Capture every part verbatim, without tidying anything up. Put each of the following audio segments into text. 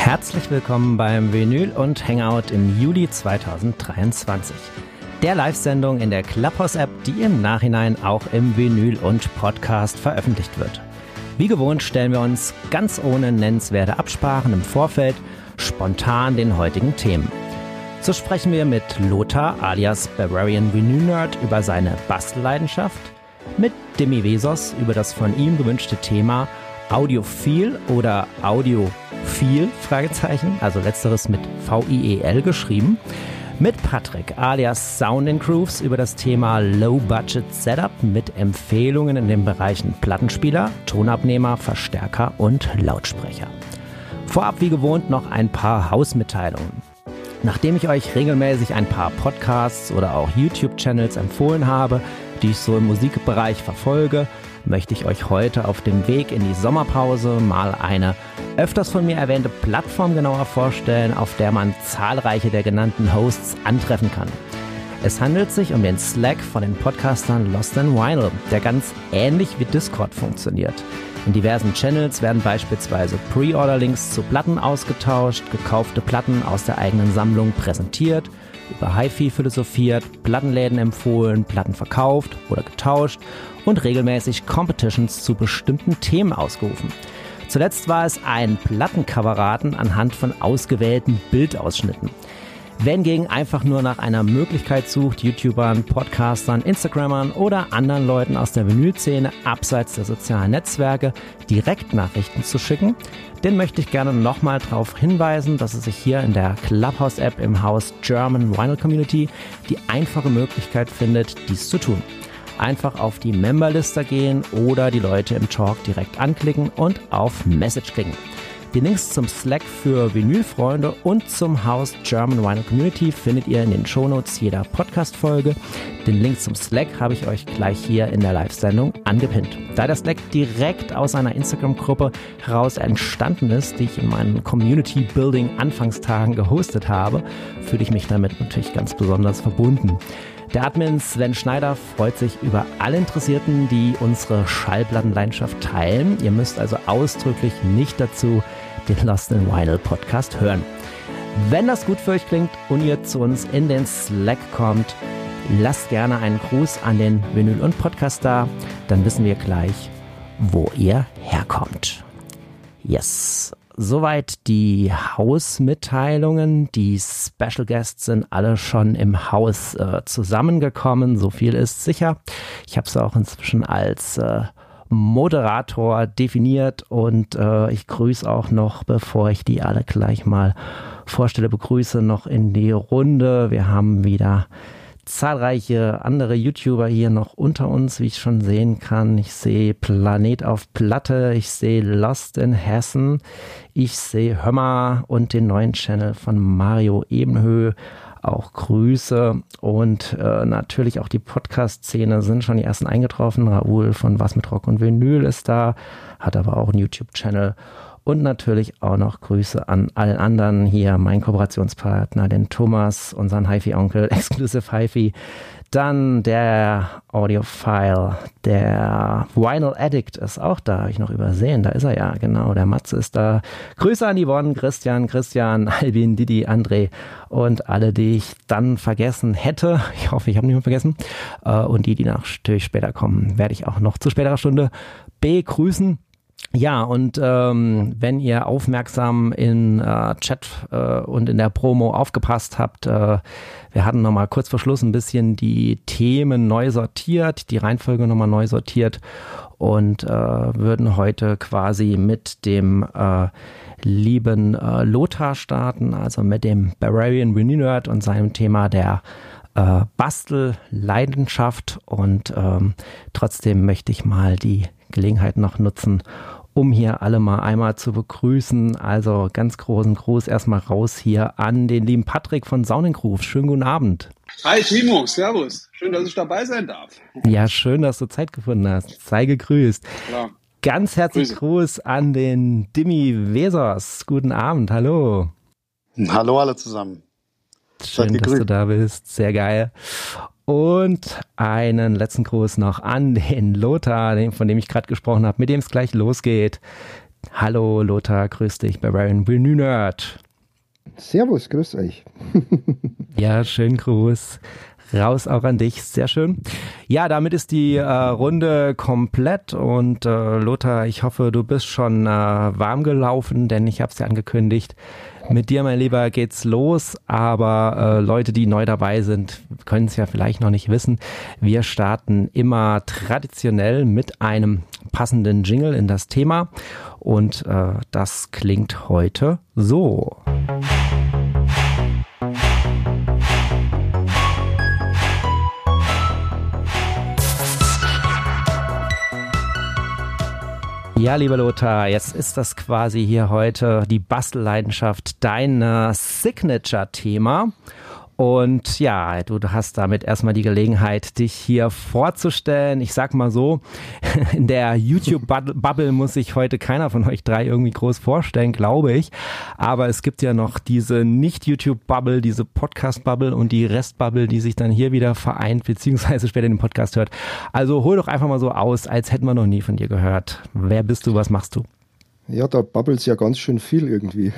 Herzlich willkommen beim Vinyl und Hangout im Juli zweitausenddreiundzwanzig. Der Live-Sendung in der Clubhouse-App, die im Nachhinein auch im Vinyl und Podcast veröffentlicht wird. Wie gewohnt stellen wir uns ganz ohne nennenswerte Absprachen im Vorfeld spontan den heutigen Themen. So sprechen wir mit Lothar alias Bavarian Vinyl Nerd über seine Bastelleidenschaft, mit Demi Vesos über das von ihm gewünschte Thema Audiophil oder Audiophil, Fragezeichen, also letzteres mit V I E L geschrieben, mit Patrick alias Sound and Grooves über das Thema Low Budget Setup mit Empfehlungen in den Bereichen Plattenspieler, Tonabnehmer, Verstärker und Lautsprecher. Vorab wie gewohnt noch ein paar Hausmitteilungen. Nachdem ich euch regelmäßig ein paar Podcasts oder auch YouTube-Channels empfohlen habe, die ich so im Musikbereich verfolge, möchte ich euch heute auf dem Weg in die Sommerpause mal eine öfters von mir erwähnte Plattform genauer vorstellen, auf der man zahlreiche der genannten Hosts antreffen kann. Es handelt sich um den Slack von den Podcastern Lost in Vinyl, der ganz ähnlich wie Discord funktioniert. In diversen Channels werden beispielsweise Pre-Order-Links zu Platten ausgetauscht, gekaufte Platten aus der eigenen Sammlung präsentiert, über Hi-Fi philosophiert, Plattenläden empfohlen, Platten verkauft oder getauscht und regelmäßig Competitions zu bestimmten Themen ausgerufen. Zuletzt war es ein Plattencoverraten anhand von ausgewählten Bildausschnitten. Wer hingegen einfach nur nach einer Möglichkeit sucht, YouTubern, Podcastern, Instagrammern oder anderen Leuten aus der Vinylszene abseits der sozialen Netzwerke Direktnachrichten zu schicken, den möchte ich gerne nochmal darauf hinweisen, dass es sich hier in der Clubhouse-App im Haus German Vinyl Community die einfache Möglichkeit findet, dies zu tun. Einfach auf die Memberliste gehen oder die Leute im Talk direkt anklicken und auf Message klicken. Die Links zum Slack für Vinylfreunde und zum Haus German Vinyl Community findet ihr in den Shownotes jeder Podcast-Folge. Den Link zum Slack habe ich euch gleich hier in der Live-Sendung angepinnt. Da der Slack direkt aus einer Instagram-Gruppe heraus entstanden ist, die ich in meinen Community-Building-Anfangstagen gehostet habe, fühle ich mich damit natürlich ganz besonders verbunden. Der Admin Sven Schneider freut sich über alle Interessierten, die unsere Schallplattenleidenschaft teilen. Ihr müsst also ausdrücklich nicht dazu den Lost in Vinyl Podcast hören. Wenn das gut für euch klingt und ihr zu uns in den Slack kommt, lasst gerne einen Gruß an den Vinyl und Podcast da, dann wissen wir gleich, wo ihr herkommt. Yes. Soweit die Hausmitteilungen. Die Special Guests sind alle schon im Haus äh, zusammengekommen. So viel ist sicher. Ich habe es auch inzwischen als äh, Moderator definiert und äh, ich grüße auch noch, bevor ich die alle gleich mal vorstelle, begrüße noch in die Runde. Wir haben wieder zahlreiche andere YouTuber hier noch unter uns, wie ich schon sehen kann. Ich sehe Planet auf Platte, ich sehe Lost in Hessen, ich sehe Hömmer und den neuen Channel von Mario Ebenhö. Auch Grüße und äh, natürlich auch die Podcast-Szene sind schon die ersten eingetroffen. Raoul von Was mit Rock und Vinyl ist da, hat aber auch einen YouTube-Channel. Und natürlich auch noch Grüße an allen anderen hier, mein Kooperationspartner, den Thomas, unseren Hi-Fi-Onkel, Exclusive Hi-Fi, dann der Audiophile, der Vinyl Addict ist auch da, habe ich noch übersehen, da ist er ja, genau, der Matze ist da. Grüße an Yvonne, Christian, Christian, Albin, Didi, André und alle, die ich dann vergessen hätte. Ich hoffe, ich habe niemanden vergessen. Und die, die natürlich später kommen, werde ich auch noch zu späterer Stunde begrüßen. Ja, und ähm, wenn ihr aufmerksam in äh, Chat äh, und in der Promo aufgepasst habt, äh, wir hatten nochmal kurz vor Schluss ein bisschen die Themen neu sortiert, die Reihenfolge nochmal neu sortiert und äh, würden heute quasi mit dem äh, lieben äh, Lothar starten, also mit dem Bavarian Vinyl Nerd und seinem Thema der äh, Bastelleidenschaft und ähm, trotzdem möchte ich mal die Gelegenheit noch nutzen, um hier alle mal einmal zu begrüßen. Also ganz großen Gruß erstmal raus hier an den lieben Patrick von Sound and Grooves. Schönen guten Abend. Hi Timo, servus. Schön, dass ich dabei sein darf. Ja, schön, dass du Zeit gefunden hast. Sei gegrüßt. Klar. Ganz herzlichen Gruß an den Demi Vesos. Guten Abend, hallo. Hallo alle zusammen. Schön, dass du da bist. Sehr geil. Und einen letzten Gruß noch an den Lothar, von dem ich gerade gesprochen habe, mit dem es gleich losgeht. Hallo Lothar, grüß dich, Bavarian Vinyl Nerd. Servus, grüß euch. Ja, schönen Gruß. Raus auch an dich, sehr schön. Ja, damit ist die äh, Runde komplett und äh, Lothar, ich hoffe, du bist schon äh, warm gelaufen, denn ich habe es ja angekündigt. Mit dir, mein Lieber, geht's los, aber äh, Leute, die neu dabei sind, können es ja vielleicht noch nicht wissen. Wir starten immer traditionell mit einem passenden Jingle in das Thema und äh, das klingt heute so. Ja, lieber Lothar, jetzt ist das quasi hier heute die Bastelleidenschaft, dein äh, Signature-Thema. Und ja, du hast damit erstmal die Gelegenheit, dich hier vorzustellen. Ich sag mal so, in der YouTube-Bubble muss sich heute keiner von euch drei irgendwie groß vorstellen, glaube ich. Aber es gibt ja noch diese Nicht-YouTube-Bubble, diese Podcast-Bubble und die Rest-Bubble, die sich dann hier wieder vereint, beziehungsweise später den Podcast hört. Also hol doch einfach mal so aus, als hätten wir noch nie von dir gehört. Wer bist du, was machst du? Ja, da babbelt es ja ganz schön viel irgendwie.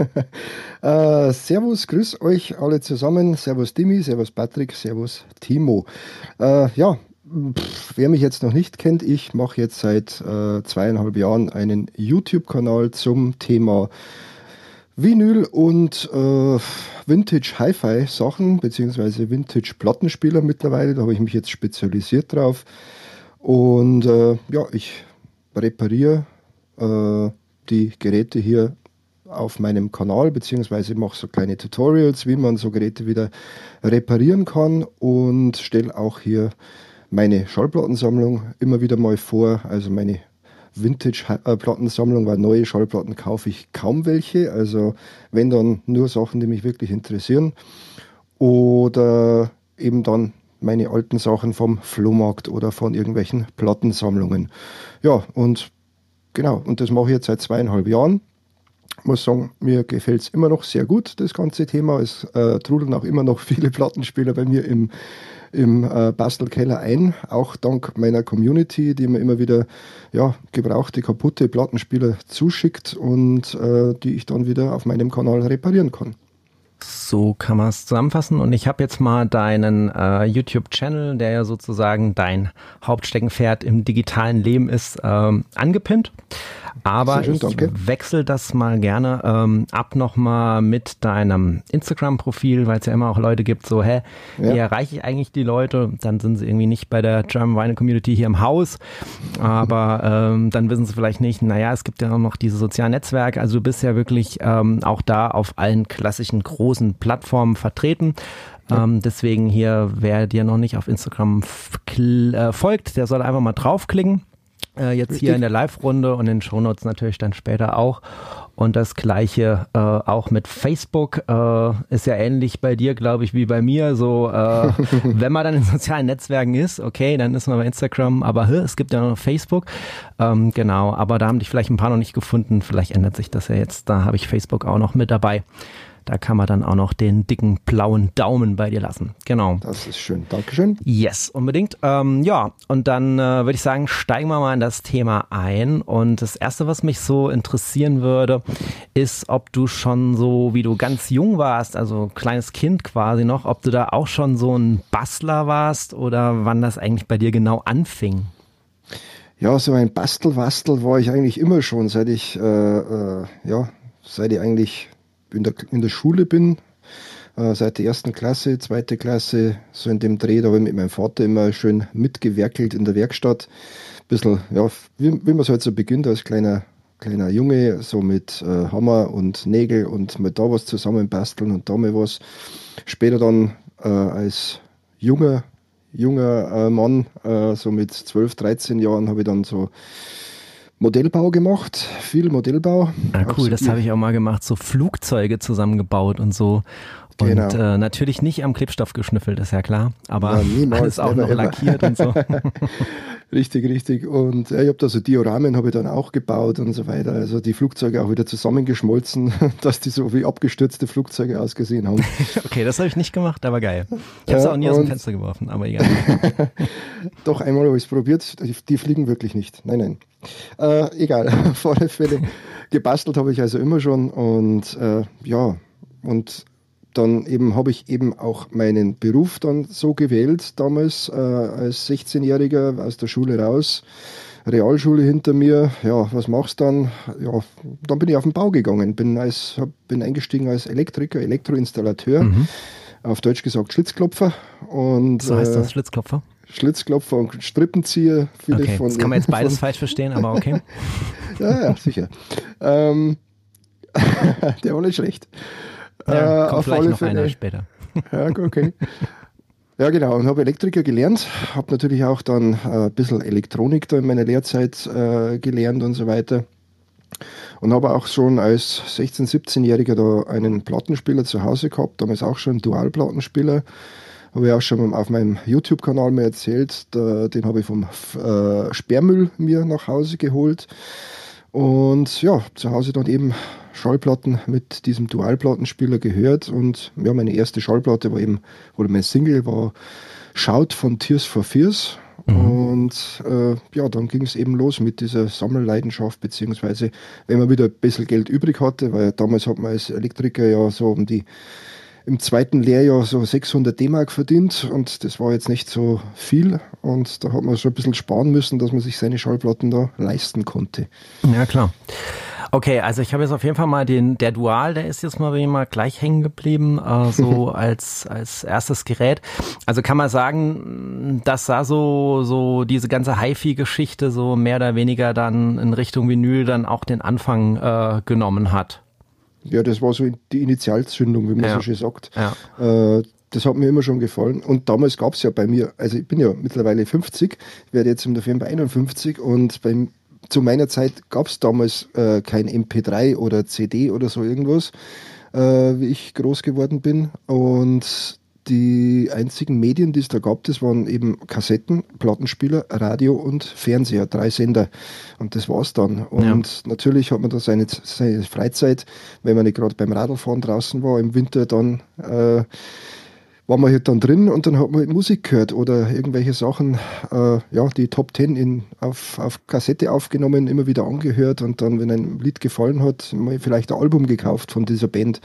äh, servus, grüß euch alle zusammen. Servus Dimi, servus Patrick, servus Timo. Äh, ja, pff, wer mich jetzt noch nicht kennt, ich mache jetzt seit äh, zweieinhalb Jahren einen YouTube-Kanal zum Thema Vinyl und äh, Vintage Hi-Fi Sachen, beziehungsweise Vintage Plattenspieler mittlerweile. Da habe ich mich jetzt spezialisiert drauf. Und äh, ja, ich repariere äh, die Geräte hier auf meinem Kanal, beziehungsweise mache so kleine Tutorials, wie man so Geräte wieder reparieren kann und stelle auch hier meine Schallplattensammlung immer wieder mal vor, also meine Vintage-Plattensammlung, weil neue Schallplatten kaufe ich kaum welche, also wenn dann nur Sachen, die mich wirklich interessieren oder eben dann meine alten Sachen vom Flohmarkt oder von irgendwelchen Plattensammlungen. Ja, und genau, und das mache ich jetzt seit zweieinhalb Jahren. Ich muss sagen, mir gefällt es immer noch sehr gut, das ganze Thema. Es äh, trudeln auch immer noch viele Plattenspieler bei mir im, im äh, Bastelkeller ein, auch dank meiner Community, die mir immer wieder ja, gebrauchte, kaputte Plattenspieler zuschickt und äh, die ich dann wieder auf meinem Kanal reparieren kann. So kann man es zusammenfassen und ich habe jetzt mal deinen äh, YouTube-Channel, der ja sozusagen dein Hauptsteckenpferd im digitalen Leben ist, ähm, angepinnt. Aber schön, ich danke. Wechsle das mal gerne ähm, ab nochmal mit deinem Instagram-Profil, weil es ja immer auch Leute gibt, so, hä, ja. Wie erreiche ich eigentlich die Leute? Dann sind sie irgendwie nicht bei der German Vinyl Community hier im Haus, aber ähm, dann wissen sie vielleicht nicht, naja, es gibt ja auch noch diese sozialen Netzwerke, also du bist ja wirklich ähm, auch da auf allen klassischen großen Plattformen vertreten. Ja. Ähm, deswegen hier, wer dir noch nicht auf Instagram f- kl- äh, folgt, der soll einfach mal draufklicken. Äh, jetzt Richtig. Hier in der Live-Runde und in den Shownotes natürlich dann später auch. Und das Gleiche äh, auch mit Facebook äh, ist ja ähnlich bei dir, glaube ich, wie bei mir. So, äh, wenn man dann in sozialen Netzwerken ist, okay, dann ist man bei Instagram, aber hä, es gibt ja noch Facebook. Ähm, genau, aber da haben dich vielleicht ein paar noch nicht gefunden. Vielleicht ändert sich das ja jetzt. Da habe ich Facebook auch noch mit dabei. Da kann man dann auch noch den dicken blauen Daumen bei dir lassen. Genau. Das ist schön. Dankeschön. Yes, unbedingt. Ähm, ja, und dann äh, würde ich sagen, steigen wir mal in das Thema ein. Und das Erste, was mich so interessieren würde, ist, ob du schon so, wie du ganz jung warst, also kleines Kind quasi noch, ob du da auch schon so ein Bastler warst oder wann das eigentlich bei dir genau anfing. Ja, so ein Bastelwastel war ich eigentlich immer schon, seit ich, äh, äh, ja, seit ich eigentlich in der, in der Schule bin, äh, seit der ersten Klasse, zweite Klasse, so in dem Dreh, da habe ich mit meinem Vater immer schön mitgewerkelt in der Werkstatt. Ein bisschen, ja, wie, wie man es halt so beginnt als kleiner, kleiner Junge, so mit äh, Hammer und Nägel und mal da was zusammenbasteln und da mal was. Später dann äh, als junger, junger äh, Mann, äh, so mit zwölf, dreizehn Jahren, habe ich dann so Modellbau gemacht, viel Modellbau. Ah, cool, so das habe ich auch mal gemacht, so Flugzeuge zusammengebaut und so. Und Genau. äh, natürlich nicht am Klebstoff geschnüffelt, ist ja klar, aber Ja, niemals, alles auch never, noch ever. lackiert und so. Richtig, richtig. Und ja, ich habe da so Dioramen habe ich dann auch gebaut und so weiter. Also die Flugzeuge auch wieder zusammengeschmolzen, dass die so wie abgestürzte Flugzeuge ausgesehen haben. Okay, das habe ich nicht gemacht, aber geil. Ich habe es Ja, auch nie aus dem und- Fenster geworfen, aber egal. Doch einmal habe ich es probiert, die, die fliegen wirklich nicht. Nein, nein. Äh, egal, auf alle Fälle. Gebastelt habe ich also immer schon und äh, ja, und dann eben habe ich eben auch meinen Beruf dann so gewählt, damals äh, als sechzehnjähriger aus der Schule raus, Realschule hinter mir. Ja, was machst du dann? Ja, dann bin ich auf den Bau gegangen, bin, als, hab, bin eingestiegen als Elektriker, Elektroinstallateur, Mhm. auf Deutsch gesagt Schlitzklopfer. Und, So heißt äh, das, Schlitzklopfer? Schlitzklopfer und Strippenzieher. Viele Okay, von das kann man jetzt beides von, falsch verstehen, aber okay. Ja, ja, sicher. ähm, der war nicht schlecht. Ja, Äh, kommt auf vielleicht alle noch einer Fälle. später. Ja, okay. Ja, genau. Und habe Elektriker gelernt. Habe natürlich auch dann äh, ein bisschen Elektronik da in meiner Lehrzeit äh, gelernt und so weiter. Und habe auch schon als sechzehn-, siebzehnjähriger da einen Plattenspieler zu Hause gehabt. Damals auch schon einen Dual-Plattenspieler. Habe ich auch schon auf meinem YouTube-Kanal mal erzählt. Da, den habe ich vom äh, Sperrmüll mir nach Hause geholt. Und ja, zu Hause dann eben Schallplatten mit diesem Dualplattenspieler gehört. Und ja, meine erste Schallplatte war eben, oder mein Single war Shout von Tears for Fears. Mhm. Und äh, ja, dann ging es eben los mit dieser Sammelleidenschaft, beziehungsweise wenn man wieder ein bisschen Geld übrig hatte, weil damals hat man als Elektriker ja so um die im zweiten Lehrjahr so sechshundert D-Mark verdient und das war jetzt nicht so viel und da hat man schon ein bisschen sparen müssen, dass man sich seine Schallplatten da leisten konnte. Ja, klar. Okay, also ich habe jetzt auf jeden Fall mal den, der Dual, der ist jetzt mal wie immer gleich hängen geblieben, äh, so als, als erstes Gerät. Also kann man sagen, dass da so, so diese ganze Hi-Fi-Geschichte so mehr oder weniger dann in Richtung Vinyl dann auch den Anfang äh, genommen hat. Ja, das war so die Initialzündung, wie man Ja. so schön sagt. Ja. Äh, das hat mir immer schon gefallen. Und damals gab es ja bei mir, also ich bin ja mittlerweile fünfzig, werde jetzt im November einundfünfzig und beim, zu meiner Zeit gab es damals äh, kein M P drei oder C D oder so irgendwas, äh, wie ich groß geworden bin. Und die einzigen Medien, die es da gab, das waren eben Kassetten, Plattenspieler, Radio und Fernseher, drei Sender. Und das war's dann. Und ja. natürlich hat man da seine, seine Freizeit, wenn man nicht gerade beim Radlfahren draußen war, im Winter dann äh, war man halt dann drin und dann hat man halt Musik gehört oder irgendwelche Sachen, äh, ja, die Top Ten in, auf, auf Kassette aufgenommen, immer wieder angehört und dann, wenn ein Lied gefallen hat, mal vielleicht ein Album gekauft von dieser Band.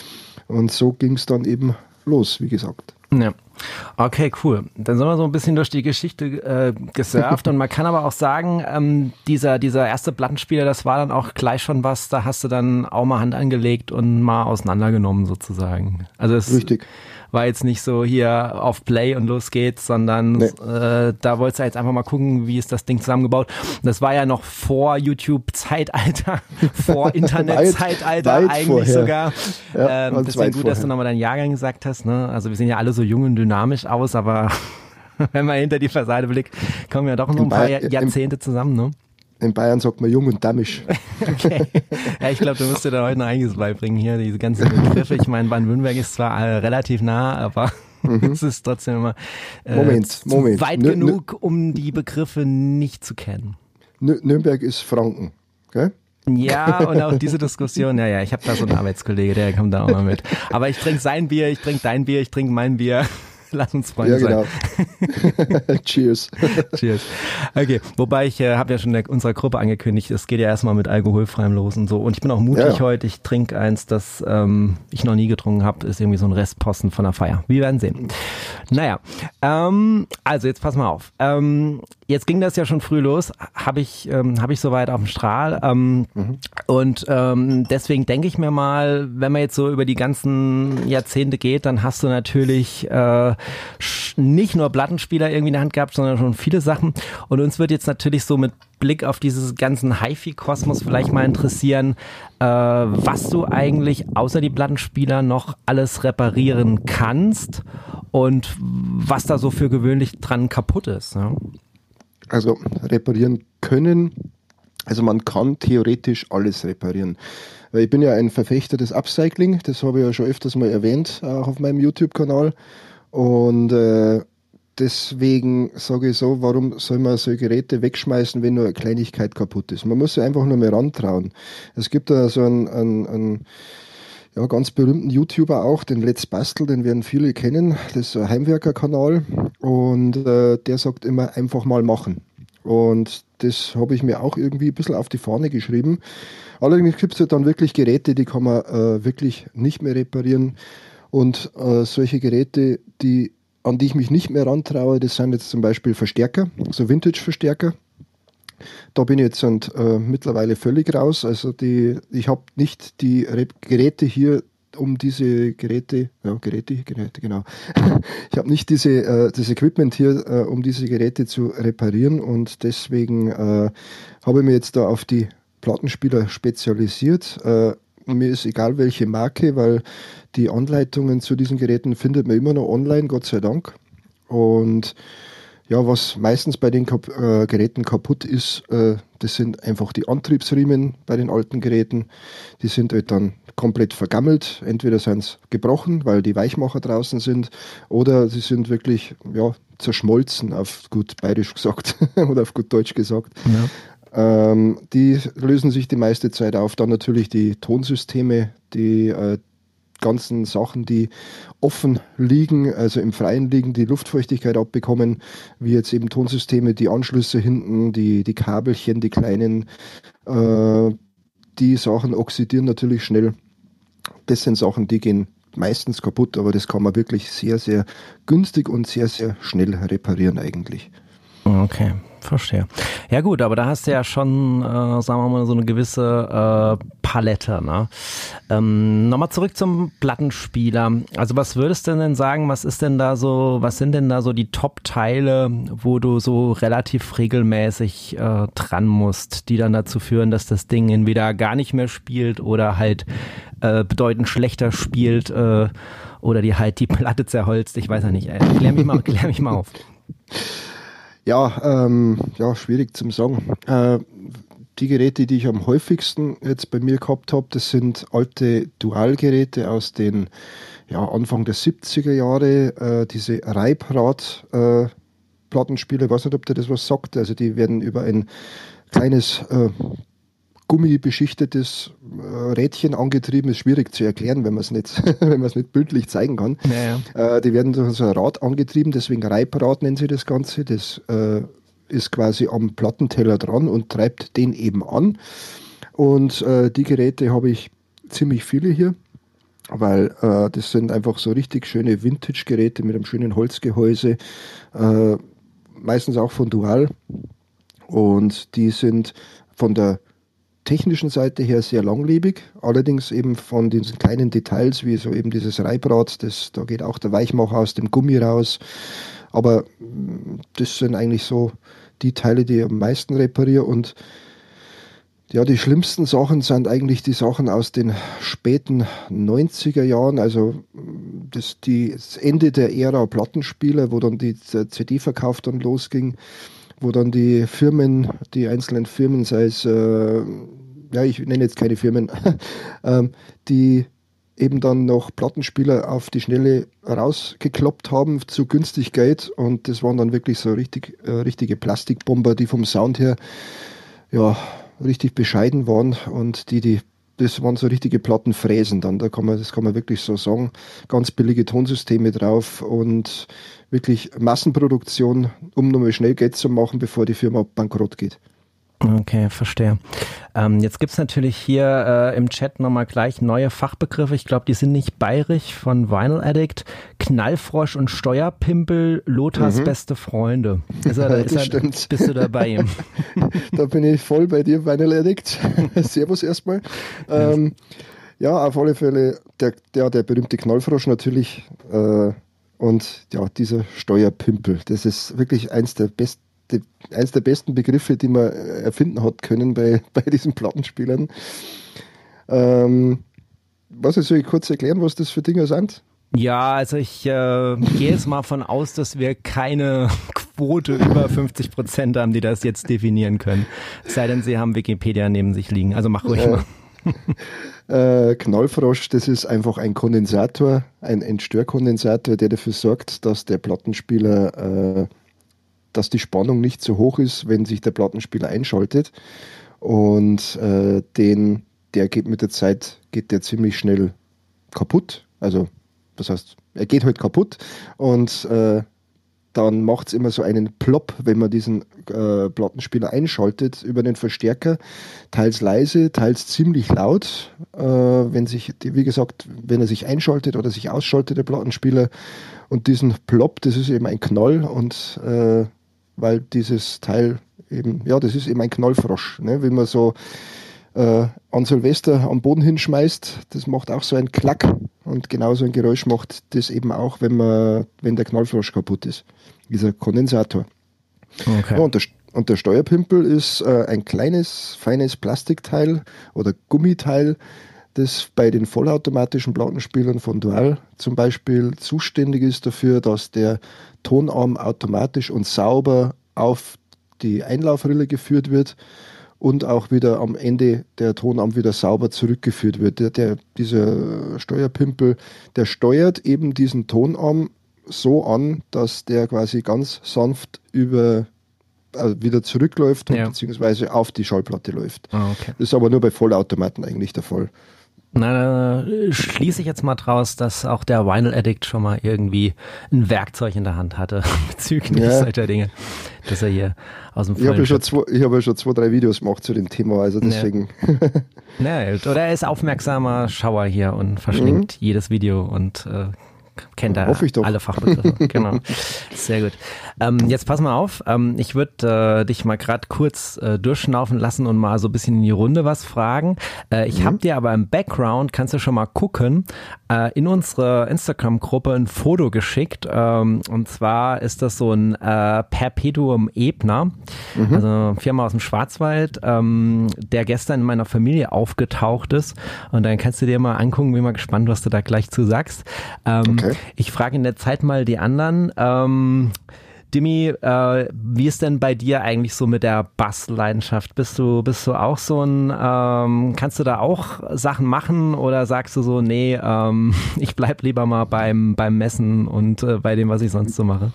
Und so ging es dann eben los, wie gesagt. Ja, okay, cool. Dann sind wir so ein bisschen durch die Geschichte äh, gesurft und man kann aber auch sagen, ähm, dieser, dieser erste Plattenspieler, das war dann auch gleich schon was, da hast du dann auch mal Hand angelegt und mal auseinandergenommen sozusagen. Also es Richtig. war jetzt nicht so hier auf Play und los geht's, sondern nee. äh, da wolltest du jetzt einfach mal gucken, wie ist das Ding zusammengebaut. Das war ja noch vor YouTube-Zeitalter, vor Internet-Zeitalter eigentlich vorher. sogar. Ja, ähm, deswegen gut, vorher. dass du nochmal deinen Jahrgang gesagt hast. Ne? Also wir sehen ja alle so jung und dynamisch aus, aber wenn man hinter die Fassade blickt, kommen ja doch noch ein paar Bayern, Jahrzehnte im, zusammen. Ne? In Bayern sagt man jung und damisch. Okay. Ja, ich glaube, du musst dir da heute noch einiges beibringen hier, diese ganzen Begriffe. Ich meine, Baden-Württemberg ist zwar äh, relativ nah, aber mhm. es ist trotzdem immer äh, Moment, Moment. weit Nür genug, um die Begriffe nicht zu kennen. Nürnberg ist Franken, gell? Ja, und auch diese Diskussion, ja, ja, ich habe da so einen Arbeitskollege, der kommt da auch mal mit. Aber ich trinke sein Bier, ich trinke dein Bier, ich trinke mein Bier. Lass uns Freunde ja, genau. sein. Cheers. Cheers. Okay, wobei ich äh, habe ja schon in unserer Gruppe angekündigt, es geht ja erstmal mit alkoholfreiem los und so. Und ich bin auch mutig ja, ja. heute, ich trinke eins, das ähm, ich noch nie getrunken habe, ist irgendwie so ein Restposten von der Feier. Wir werden sehen. Naja, ähm, also jetzt pass mal auf. Ähm, jetzt ging das ja schon früh los, habe ich, ähm, hab ich soweit auf dem Strahl. Ähm, mhm. Und ähm, deswegen denke ich mir mal, wenn man jetzt so über die ganzen Jahrzehnte geht, dann hast du natürlich äh, nicht nur Plattenspieler irgendwie in der Hand gehabt, sondern schon viele Sachen. Und uns wird jetzt natürlich so mit Blick auf dieses ganzen Hi-Fi-Kosmos vielleicht mal interessieren, äh, was du eigentlich außer die Plattenspieler noch alles reparieren kannst und was da so für gewöhnlich dran kaputt ist. Ja? Also reparieren können Also man kann theoretisch alles reparieren. Weil ich bin ja ein Verfechter des Upcycling, das habe ich ja schon öfters mal erwähnt, auch auf meinem YouTube-Kanal. Und äh, deswegen sage ich so, warum soll man so Geräte wegschmeißen, wenn nur eine Kleinigkeit kaputt ist? Man muss sich einfach nur mehr rantrauen. Es gibt da so einen, einen, einen ja, ganz berühmten YouTuber auch, den Let's Bastel, den werden viele kennen. Das ist ein Heimwerker-Kanal und äh, der sagt immer, einfach mal machen. Und das habe ich mir auch irgendwie ein bisschen auf die Fahne geschrieben. Allerdings gibt es ja dann wirklich Geräte, die kann man äh, wirklich nicht mehr reparieren. Und äh, solche Geräte, die, an die ich mich nicht mehr rantraue, das sind jetzt zum Beispiel Verstärker, so Vintage-Verstärker. Da bin ich jetzt und, äh, mittlerweile völlig raus. Also die, ich habe nicht die Re- Geräte hier, um diese Geräte, ja Geräte, Geräte, genau. Ich habe nicht diese, äh, das Equipment hier, äh, um diese Geräte zu reparieren und deswegen äh, habe ich mich jetzt da auf die Plattenspieler spezialisiert. Äh, mir ist egal welche Marke, weil die Anleitungen zu diesen Geräten findet man immer noch online, Gott sei Dank. Und ja, was meistens bei den Kap- äh, Geräten kaputt ist, äh, das sind einfach die Antriebsriemen bei den alten Geräten. Die sind halt dann komplett vergammelt. Entweder sind sie gebrochen, weil die Weichmacher draußen sind, oder sie sind wirklich ja, zerschmolzen, auf gut bayerisch gesagt oder auf gut deutsch gesagt. Ja. Ähm, die lösen sich die meiste Zeit auf. Dann natürlich die Tonsysteme, die äh, ganzen Sachen, die offen liegen, also im Freien liegen, die Luftfeuchtigkeit abbekommen, wie jetzt eben Tonsysteme, die Anschlüsse hinten, die, die Kabelchen, die kleinen, äh, die Sachen oxidieren natürlich schnell. Das sind Sachen, die gehen meistens kaputt, aber das kann man wirklich sehr, sehr günstig und sehr, sehr schnell reparieren eigentlich. Okay, verstehe. Ja gut, aber da hast du ja schon, äh, sagen wir mal, so eine gewisse äh, Palette. Ne? Ähm, Nochmal zurück zum Plattenspieler. Also was würdest du denn sagen, was ist denn da so, was sind denn da so die Top-Teile, wo du so relativ regelmäßig äh, dran musst, die dann dazu führen, dass das Ding entweder gar nicht mehr spielt oder halt äh, bedeutend schlechter spielt äh, oder die halt die Platte zerholzt. Ich weiß ja nicht. Ey. Klär mich mal, klär mich mal auf. Ja, ähm, ja, schwierig zum sagen. Äh, die Geräte, die ich am häufigsten jetzt bei mir gehabt habe, das sind alte Dualgeräte aus den ja, Anfang der siebziger Jahre, äh, diese Reibrad-Plattenspieler, ich weiß nicht, ob der das was sagt, also die werden über ein kleines äh, gummibeschichtetes äh, Rädchen angetrieben, ist schwierig zu erklären, wenn man es nicht, wenn man es nicht bildlich zeigen kann. Ja, ja. Äh, die werden durch so ein Rad angetrieben, deswegen Reibrad nennen sie das Ganze. Das äh, ist quasi am Plattenteller dran und treibt den eben an. Und äh, die Geräte habe ich ziemlich viele hier, weil äh, das sind einfach so richtig schöne Vintage-Geräte mit einem schönen Holzgehäuse, äh, meistens auch von Dual. Und die sind von der technischen Seite her sehr langlebig, allerdings eben von diesen kleinen Details, wie so eben dieses Reibrad, das, da geht auch der Weichmacher aus dem Gummi raus, aber das sind eigentlich so die Teile, die ich am meisten repariere. Und ja, die schlimmsten Sachen sind eigentlich die Sachen aus den späten neunziger Jahren, also das, die, das Ende der Ära Plattenspieler, wo dann die C D-Verkauf dann losging, wo dann die Firmen, die einzelnen Firmen, sei es, äh, ja, ich nenne jetzt keine Firmen, ähm, die eben dann noch Plattenspieler auf die Schnelle rausgekloppt haben zu günstig Geld, und das waren dann wirklich so richtig, äh, richtige Plastikbomber, die vom Sound her ja richtig bescheiden waren, und die, die das waren so richtige Plattenfräsen dann, da kann man, das kann man wirklich so sagen, ganz billige Tonsysteme drauf und wirklich Massenproduktion, um nochmal schnell Geld zu machen, bevor die Firma bankrott geht. Okay, verstehe. Ähm, jetzt gibt's natürlich hier äh, im Chat nochmal gleich neue Fachbegriffe. Ich glaube, die sind nicht bayerisch, von Vinyl Addict. Knallfrosch und Steuerpimpel, Lothars mhm. beste Freunde. Ist er, ist er, stimmt. Bist du dabei? Da bin ich voll bei dir, Vinyl Addict. Servus erstmal. Ähm, ja, auf alle Fälle der, der, der berühmte Knallfrosch natürlich. Äh, und ja, dieser Steuerpimpel. Das ist wirklich eins der besten Die, eins der besten Begriffe, die man erfinden hat können bei, bei diesen Plattenspielern. Ähm, was soll ich kurz erklären, was das für Dinge sind? Ja, also ich äh, gehe jetzt mal von aus, dass wir keine Quote über fünfzig Prozent haben, die das jetzt definieren können. Es sei denn, sie haben Wikipedia neben sich liegen. Also mach ruhig mal. Äh, Knallfrosch, das ist einfach ein Kondensator, ein Entstörkondensator, der dafür sorgt, dass der Plattenspieler, äh, dass die Spannung nicht so hoch ist, wenn sich der Plattenspieler einschaltet. Und äh, den, der geht mit der Zeit, geht der ziemlich schnell kaputt. Also, das heißt, er geht halt kaputt und äh, dann macht es immer so einen Plop, wenn man diesen äh, Plattenspieler einschaltet über den Verstärker. Teils leise, teils ziemlich laut. Äh, wenn sich, wie gesagt, wenn er sich einschaltet oder sich ausschaltet, der Plattenspieler. Und diesen Plop, das ist eben ein Knall. Und äh, weil dieses Teil eben, ja, das ist eben ein Knallfrosch. Ne? Wenn man so äh, an Silvester am Boden hinschmeißt, das macht auch so ein Klack. Und genauso ein Geräusch macht das eben auch, wenn man, wenn der Knallfrosch kaputt ist. Dieser Kondensator. Okay. Ja, und, der, und der Steuerpimpel ist äh, ein kleines, feines Plastikteil oder Gummiteil, das bei den vollautomatischen Plattenspielern von Dual zum Beispiel zuständig ist dafür, dass der Tonarm automatisch und sauber auf die Einlaufrille geführt wird und auch wieder am Ende der Tonarm wieder sauber zurückgeführt wird. Der, der, dieser Steuerpimpel, der steuert eben diesen Tonarm so an, dass der quasi ganz sanft über also wieder zurückläuft und ja. beziehungsweise auf die Schallplatte läuft. Ah, okay. Das ist aber nur bei Vollautomaten eigentlich der Fall. Na, da schließe ich jetzt mal draus, dass auch der Vinyl Addict schon mal irgendwie ein Werkzeug in der Hand hatte bezüglich ja. solcher Dinge, dass er hier aus dem Ich habe ja schon zwei, ich habe ja schon zwei, drei Videos gemacht zu dem Thema, also deswegen. Ja. Ja, oder er ist aufmerksamer Schauer hier und verschlingt mhm. jedes Video und äh, kennt da alle Fachbegriffe. Genau. Sehr gut. Ähm, jetzt pass mal auf. Ähm, ich würde äh, dich mal gerade kurz äh, durchschnaufen lassen und mal so ein bisschen in die Runde was fragen. Äh, ich mhm. habe dir aber im Background, kannst du schon mal gucken, äh, in unsere Instagram-Gruppe ein Foto geschickt. Ähm, und zwar ist das so ein äh, Perpetuum Ebner, mhm. also eine Firma aus dem Schwarzwald, ähm, der gestern in meiner Familie aufgetaucht ist. Und dann kannst du dir mal angucken, bin mal gespannt, was du da gleich zu sagst. Ähm, okay. Ich frage in der Zeit mal die anderen. Ähm, Dimi, äh, wie ist denn bei dir eigentlich so mit der Bassleidenschaft? Bist du, bist du auch so ein, ähm, kannst du da auch Sachen machen oder sagst du so, nee, ähm, ich bleib lieber mal beim, beim Messen und äh, bei dem, was ich sonst so mache?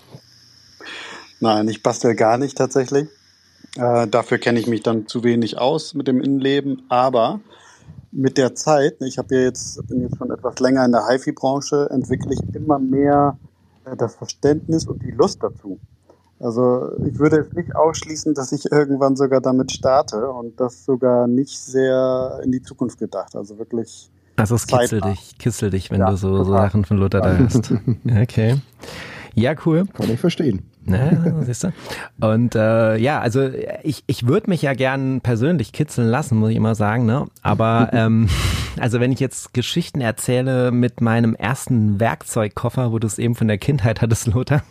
Nein, ich bastel gar nicht tatsächlich. Äh, dafür kenne ich mich dann zu wenig aus mit dem Innenleben, aber mit der Zeit, ich habe ja jetzt, bin jetzt schon etwas länger in der HiFi-Branche, entwickle ich immer mehr äh, das Verständnis und die Lust dazu. Also ich würde es nicht ausschließen, dass ich irgendwann sogar damit starte und das sogar nicht sehr in die Zukunft gedacht. Also wirklich. Also es kitzelt dich, kitzelt dich, wenn ja, du so, so Sachen von Luther da hast. Okay. Ja, cool. Kann ich verstehen. Ne, siehst du? Und äh, ja, also ich, ich würde mich ja gern persönlich kitzeln lassen, muss ich immer sagen, ne? Aber ähm, also wenn ich jetzt Geschichten erzähle mit meinem ersten Werkzeugkoffer, wo du es eben von der Kindheit hattest, Lothar,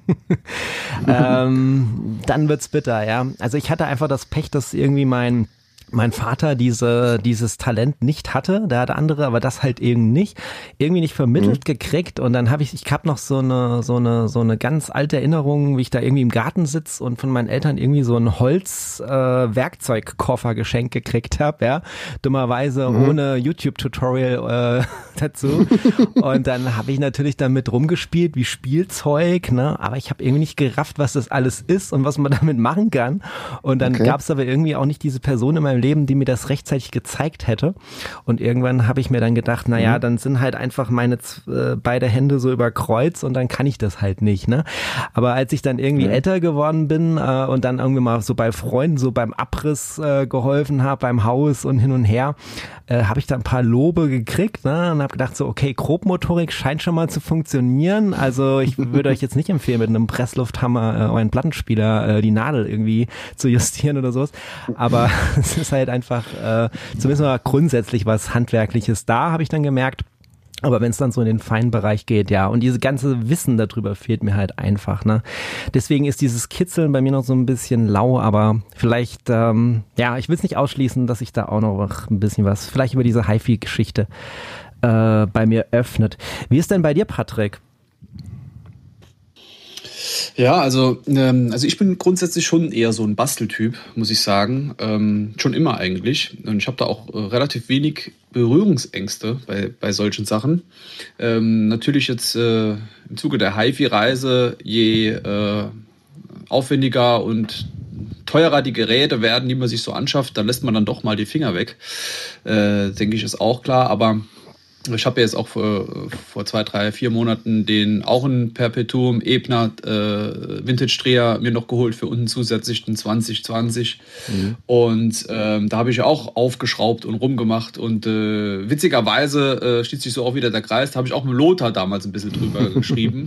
ähm, dann wird's bitter, ja. Also ich hatte einfach das Pech, dass irgendwie mein mein Vater diese dieses Talent nicht hatte, der hatte andere, aber das halt eben nicht, irgendwie nicht vermittelt mhm. gekriegt und dann habe ich, ich habe noch so eine so eine so eine ganz alte Erinnerung, wie ich da irgendwie im Garten sitze und von meinen Eltern irgendwie so einen Holz äh, Werkzeugkoffer geschenkt gekriegt habe, ja, dummerweise mhm. ohne YouTube-Tutorial äh, dazu und dann habe ich natürlich damit rumgespielt wie Spielzeug, ne, aber ich habe irgendwie nicht gerafft, was das alles ist und was man damit machen kann und dann okay. gab es aber irgendwie auch nicht diese Person in meinem Leben, die mir das rechtzeitig gezeigt hätte. Und irgendwann habe ich mir dann gedacht, naja, mhm. dann sind halt einfach meine äh, beide Hände so über Kreuz und dann kann ich das halt nicht, ne? Aber als ich dann irgendwie ja. älter geworden bin äh, und dann irgendwie mal so bei Freunden so beim Abriss äh, geholfen habe, beim Haus und hin und her, äh, habe ich da ein paar Lobe gekriegt, ne? Und habe gedacht so, okay, Grobmotorik scheint schon mal zu funktionieren. Also ich würde euch jetzt nicht empfehlen, mit einem Presslufthammer äh, euren Plattenspieler äh, die Nadel irgendwie zu justieren oder sowas. Aber es ist halt einfach äh, zumindest mal grundsätzlich was Handwerkliches da, habe ich dann gemerkt. Aber wenn es dann so in den feinen Bereich geht, ja, und diese ganze Wissen darüber fehlt mir halt einfach, ne. Deswegen ist dieses Kitzeln bei mir noch so ein bisschen lau, aber vielleicht, ähm, ja, ich will es nicht ausschließen, dass sich da auch noch ein bisschen was, vielleicht über diese HiFi-Geschichte äh, bei mir öffnet. Wie ist denn bei dir, Patrick? Ja, also, ähm, also ich bin grundsätzlich schon eher so ein Basteltyp, muss ich sagen. Ähm, schon immer eigentlich. Und ich habe da auch äh, relativ wenig Berührungsängste bei, bei solchen Sachen. Ähm, natürlich jetzt äh, im Zuge der HiFi-Reise, je äh, aufwendiger und teurer die Geräte werden, die man sich so anschafft, da lässt man dann doch mal die Finger weg. Äh, denke ich, ist auch klar. Aber ich habe jetzt auch vor, vor zwei, drei, vier Monaten den auch einen Perpetuum Ebner äh, Vintage-Dreher mir noch geholt für unten zusätzlich den zwanzig zwanzig. Mhm. Und ähm, da habe ich auch aufgeschraubt und rumgemacht. Und äh, witzigerweise äh, schließt sich so auch wieder der Kreis. Da habe ich auch mit Lothar damals ein bisschen drüber geschrieben.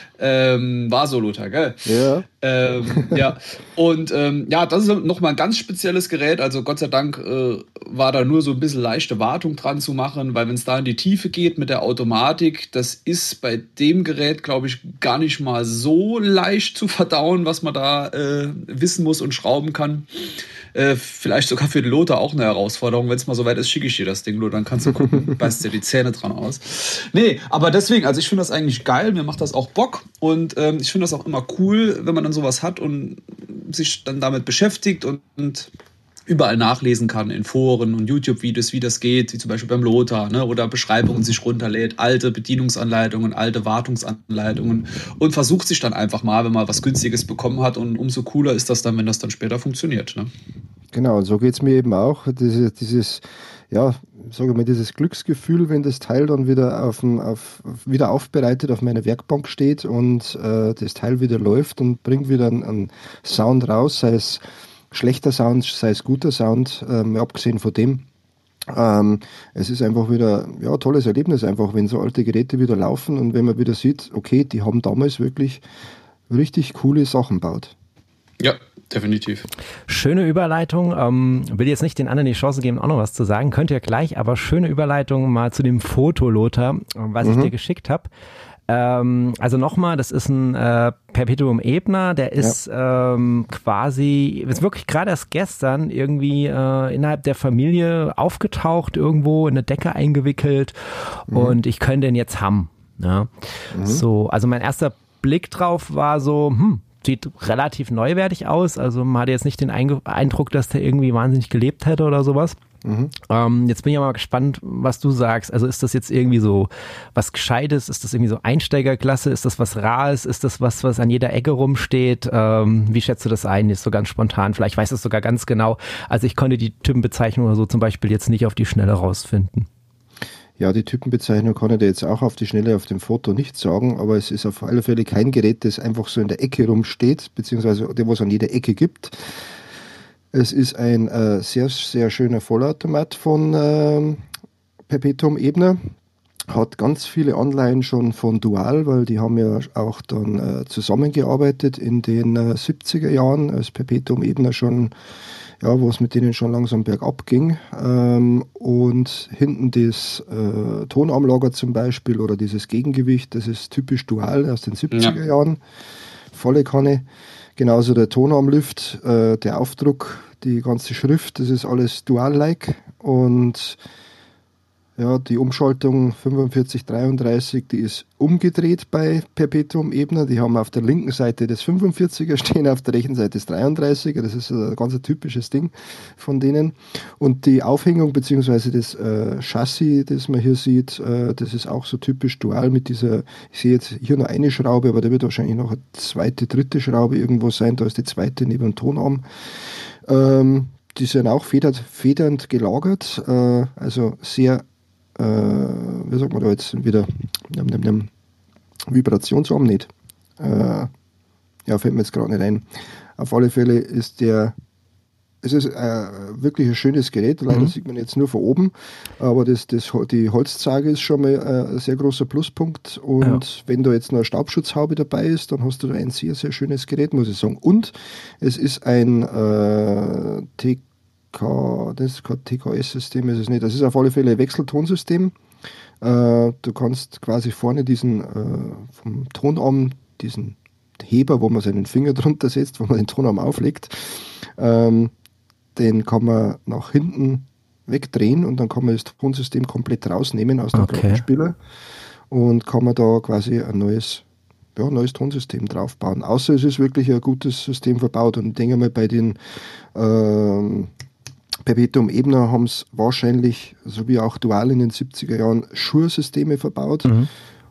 Ähm, war so, Lothar, gell? Ja. Ähm, ja. Und ähm, ja, das ist nochmal ein ganz spezielles Gerät. Also Gott sei Dank äh, war da nur so ein bisschen leichte Wartung dran zu machen, weil wenn es da in die Tiefe geht mit der Automatik, das ist bei dem Gerät, glaube ich, gar nicht mal so leicht zu verdauen, was man da äh, wissen muss und schrauben kann. Äh, vielleicht sogar für den Lothar auch eine Herausforderung. Wenn es mal so weit ist, schicke ich dir das Ding, Lothar, dann kannst du gucken, beißt dir die Zähne dran aus. Nee, aber deswegen, also ich finde das eigentlich geil, mir macht das auch Bock und ähm, ich finde das auch immer cool, wenn man dann sowas hat und sich dann damit beschäftigt und, und überall nachlesen kann in Foren und YouTube-Videos, wie das geht, wie zum Beispiel beim Lothar, ne, oder Beschreibungen sich runterlädt, alte Bedienungsanleitungen, alte Wartungsanleitungen und versucht sich dann einfach mal, wenn man was Günstiges bekommen hat und umso cooler ist das dann, wenn das dann später funktioniert. Ne? Genau, so geht es mir eben auch. Diese, dieses, ja, sage ich mal, dieses Glücksgefühl, wenn das Teil dann wieder, auf, auf, wieder aufbereitet auf meiner Werkbank steht und äh, das Teil wieder läuft und bringt wieder einen, einen Sound raus, sei es schlechter Sound, sei es guter Sound, ähm, abgesehen von dem. Ähm, es ist einfach wieder ja, ein tolles Erlebnis, einfach, wenn so alte Geräte wieder laufen und wenn man wieder sieht, okay, die haben damals wirklich richtig coole Sachen gebaut. Ja, definitiv. Schöne Überleitung. Ähm, will jetzt nicht den anderen die Chance geben, auch noch was zu sagen. Könnt ihr gleich, aber schöne Überleitung mal zu dem Foto, Lothar, was mhm. ich dir geschickt habe. Ähm, also nochmal, das ist ein äh, Perpetuum Ebner, der ist ja. ähm, quasi, ist wirklich gerade erst gestern irgendwie äh, innerhalb der Familie aufgetaucht, irgendwo in eine Decke eingewickelt mhm. und ich könnte den jetzt haben. Ja? Mhm. So, also mein erster Blick drauf war so, hm, sieht relativ neuwertig aus, also man hatte jetzt nicht den Eindruck, dass der irgendwie wahnsinnig gelebt hätte oder sowas. Mhm. Ähm, jetzt bin ich aber mal gespannt, was du sagst. Also ist das jetzt irgendwie so was Gescheites? Ist das irgendwie so Einsteigerklasse? Ist das was Rares? Ist das was, was an jeder Ecke rumsteht? Ähm, wie schätzt du das ein? Jetzt so ganz spontan. Vielleicht weißt du es sogar ganz genau. Also ich konnte die Typenbezeichnung oder so zum Beispiel jetzt nicht auf die Schnelle rausfinden. Ja, die Typenbezeichnung kann ich dir jetzt auch auf die Schnelle auf dem Foto nicht sagen, aber es ist auf alle Fälle kein Gerät, das einfach so in der Ecke rumsteht, beziehungsweise der, was an jeder Ecke gibt. Es ist ein äh, sehr, sehr schöner Vollautomat von äh, Perpetuum Ebner. Hat ganz viele Anleihen schon von Dual, weil die haben ja auch dann äh, zusammengearbeitet in den äh, siebziger Jahren, als Perpetuum Ebner schon, ja, wo es mit denen schon langsam bergab ging. Ähm, und hinten das äh, Tonarmlager zum Beispiel oder dieses Gegengewicht, das ist typisch Dual aus den siebziger Jahren. Volle Kanne. Genauso der Tonarmlift, äh, der Aufdruck, die ganze Schrift, das ist alles Dual-like und ja, die Umschaltung fünfundvierzig dreiunddreißig, die ist umgedreht bei Perpetuum Ebner. Die haben auf der linken Seite das fünfundvierziger stehen, auf der rechten Seite das dreiunddreißiger. Das ist ein ganz typisches Ding von denen. Und die Aufhängung bzw. das äh, Chassis, das man hier sieht, äh, das ist auch so typisch dual mit dieser, ich sehe jetzt hier nur eine Schraube, aber da wird wahrscheinlich noch eine zweite, dritte Schraube irgendwo sein. Da ist die zweite neben dem Tonarm. Ähm, die sind auch federnd, federnd gelagert, äh, also sehr Äh, wie sagt man da jetzt wieder? Nem, nem, nem. Vibrationsarm nicht. Äh, ja, fällt mir jetzt gerade nicht ein. Auf alle Fälle ist der, es ist äh, wirklich ein schönes Gerät, leider mhm. sieht man jetzt nur von oben, aber das, das, die Holzzage ist schon mal äh, ein sehr großer Pluspunkt und ja. wenn da jetzt noch eine Staubschutzhaube dabei ist, dann hast du da ein sehr, sehr schönes Gerät, muss ich sagen. Und es ist ein äh, T das ist kein T K S-System, ist es nicht. Das ist auf alle Fälle ein Wechseltonsystem. Äh, du kannst quasi vorne diesen äh, vom Tonarm, diesen Heber, wo man seinen Finger drunter setzt, wo man den Tonarm auflegt, ähm, den kann man nach hinten wegdrehen und dann kann man das Tonsystem komplett rausnehmen aus dem okay. Plattenspieler und kann man da quasi ein neues ja, neues Tonsystem draufbauen. Außer es ist wirklich ein gutes System verbaut. Und ich denke mal, bei den ähm, Perpetuum Ebner haben es wahrscheinlich, so wie auch Dual in den siebziger Jahren, Shure-Systeme verbaut. Mhm.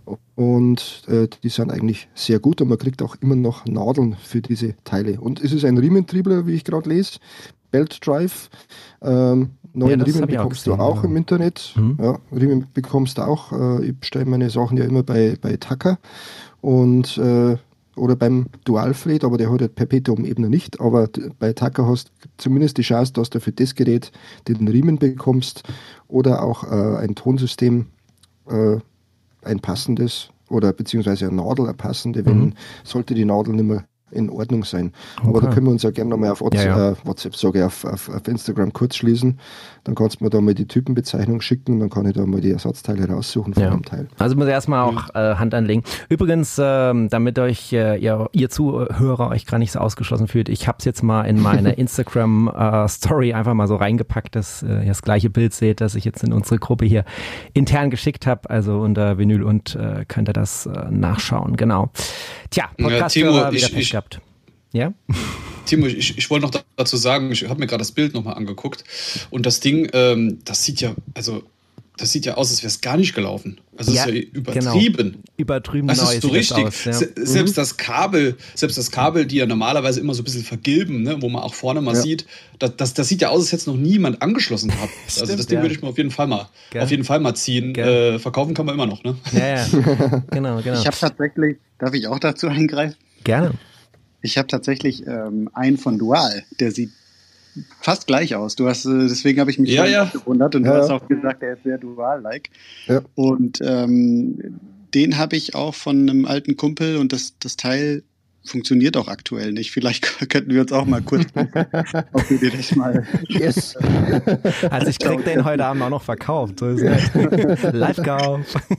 Und äh, die sind eigentlich sehr gut und man kriegt auch immer noch Nadeln für diese Teile. Und es ist ein Riementriebler, wie ich gerade lese, Belt Drive. Ähm, neuen ja, Riemen bekommst auch gesehen, du auch ja. im Internet. Mhm. Ja, Riemen bekommst du auch. Äh, ich bestelle meine Sachen ja immer bei, bei Tucker und äh, oder beim Dualfred, aber der hat ja Perpetuum Ebner nicht. Aber bei Tucker hast du zumindest die Chance, dass du für das Gerät den Riemen bekommst oder auch äh, ein Tonsystem, äh, ein passendes oder beziehungsweise eine Nadel, eine passende, wenn mhm. sollte die Nadel nicht mehr in Ordnung sein. Okay. Aber da können wir uns ja gerne nochmal auf WhatsApp, ja, ja. Äh, WhatsApp sage ich, auf, auf, auf Instagram kurz schließen. Dann kannst du mir da mal die Typenbezeichnung schicken und dann kann ich da mal die Ersatzteile raussuchen von ja. dem Teil. Also muss ich erstmal auch äh, Hand anlegen. Übrigens, äh, damit euch äh, ihr, ihr Zuhörer euch gar nicht so ausgeschlossen fühlt, ich habe es jetzt mal in meine Instagram-Story äh, einfach mal so reingepackt, dass äh, ihr das gleiche Bild seht, das ich jetzt in unsere Gruppe hier intern geschickt habe. Also unter Vinyl und äh, könnt ihr das äh, nachschauen. Genau. Tja, Podcast-Hörer wieder Pech gehabt. Ja? Timo, ich, ich wollte noch dazu sagen, ich habe mir gerade das Bild nochmal angeguckt und das Ding, ähm, das sieht ja, also das sieht ja aus, als wäre es gar nicht gelaufen. Also es ja, ist ja übertrieben. Genau. Übertrieben das neu ist so richtig. Aus, ja. Se- selbst mhm. das Kabel, selbst das Kabel, die ja normalerweise immer so ein bisschen vergilben, ne, wo man auch vorne mal ja. sieht, das, das, das sieht ja aus, als hätte es noch niemand angeschlossen hat. Stimmt, also das Ding ja. würde ich mir auf jeden Fall mal, auf jeden Fall mal ziehen. Äh, verkaufen kann man immer noch, ne? Ja, ja. genau, genau. Ich habe tatsächlich, darf ich auch dazu eingreifen? Gerne. Ich habe tatsächlich ähm, einen von Dual, der sieht fast gleich aus. Du hast, äh, deswegen habe ich mich ja, ja. gewundert und ja. du hast auch gesagt, der ist sehr Dual-like. Ja. Und ähm, den habe ich auch von einem alten Kumpel und das, das Teil funktioniert auch aktuell nicht. Vielleicht könnten wir uns auch mal kurz ob wir den echt mal yes. Also ich krieg den heute Abend auch noch verkauft. So ist es. Live-Kauf.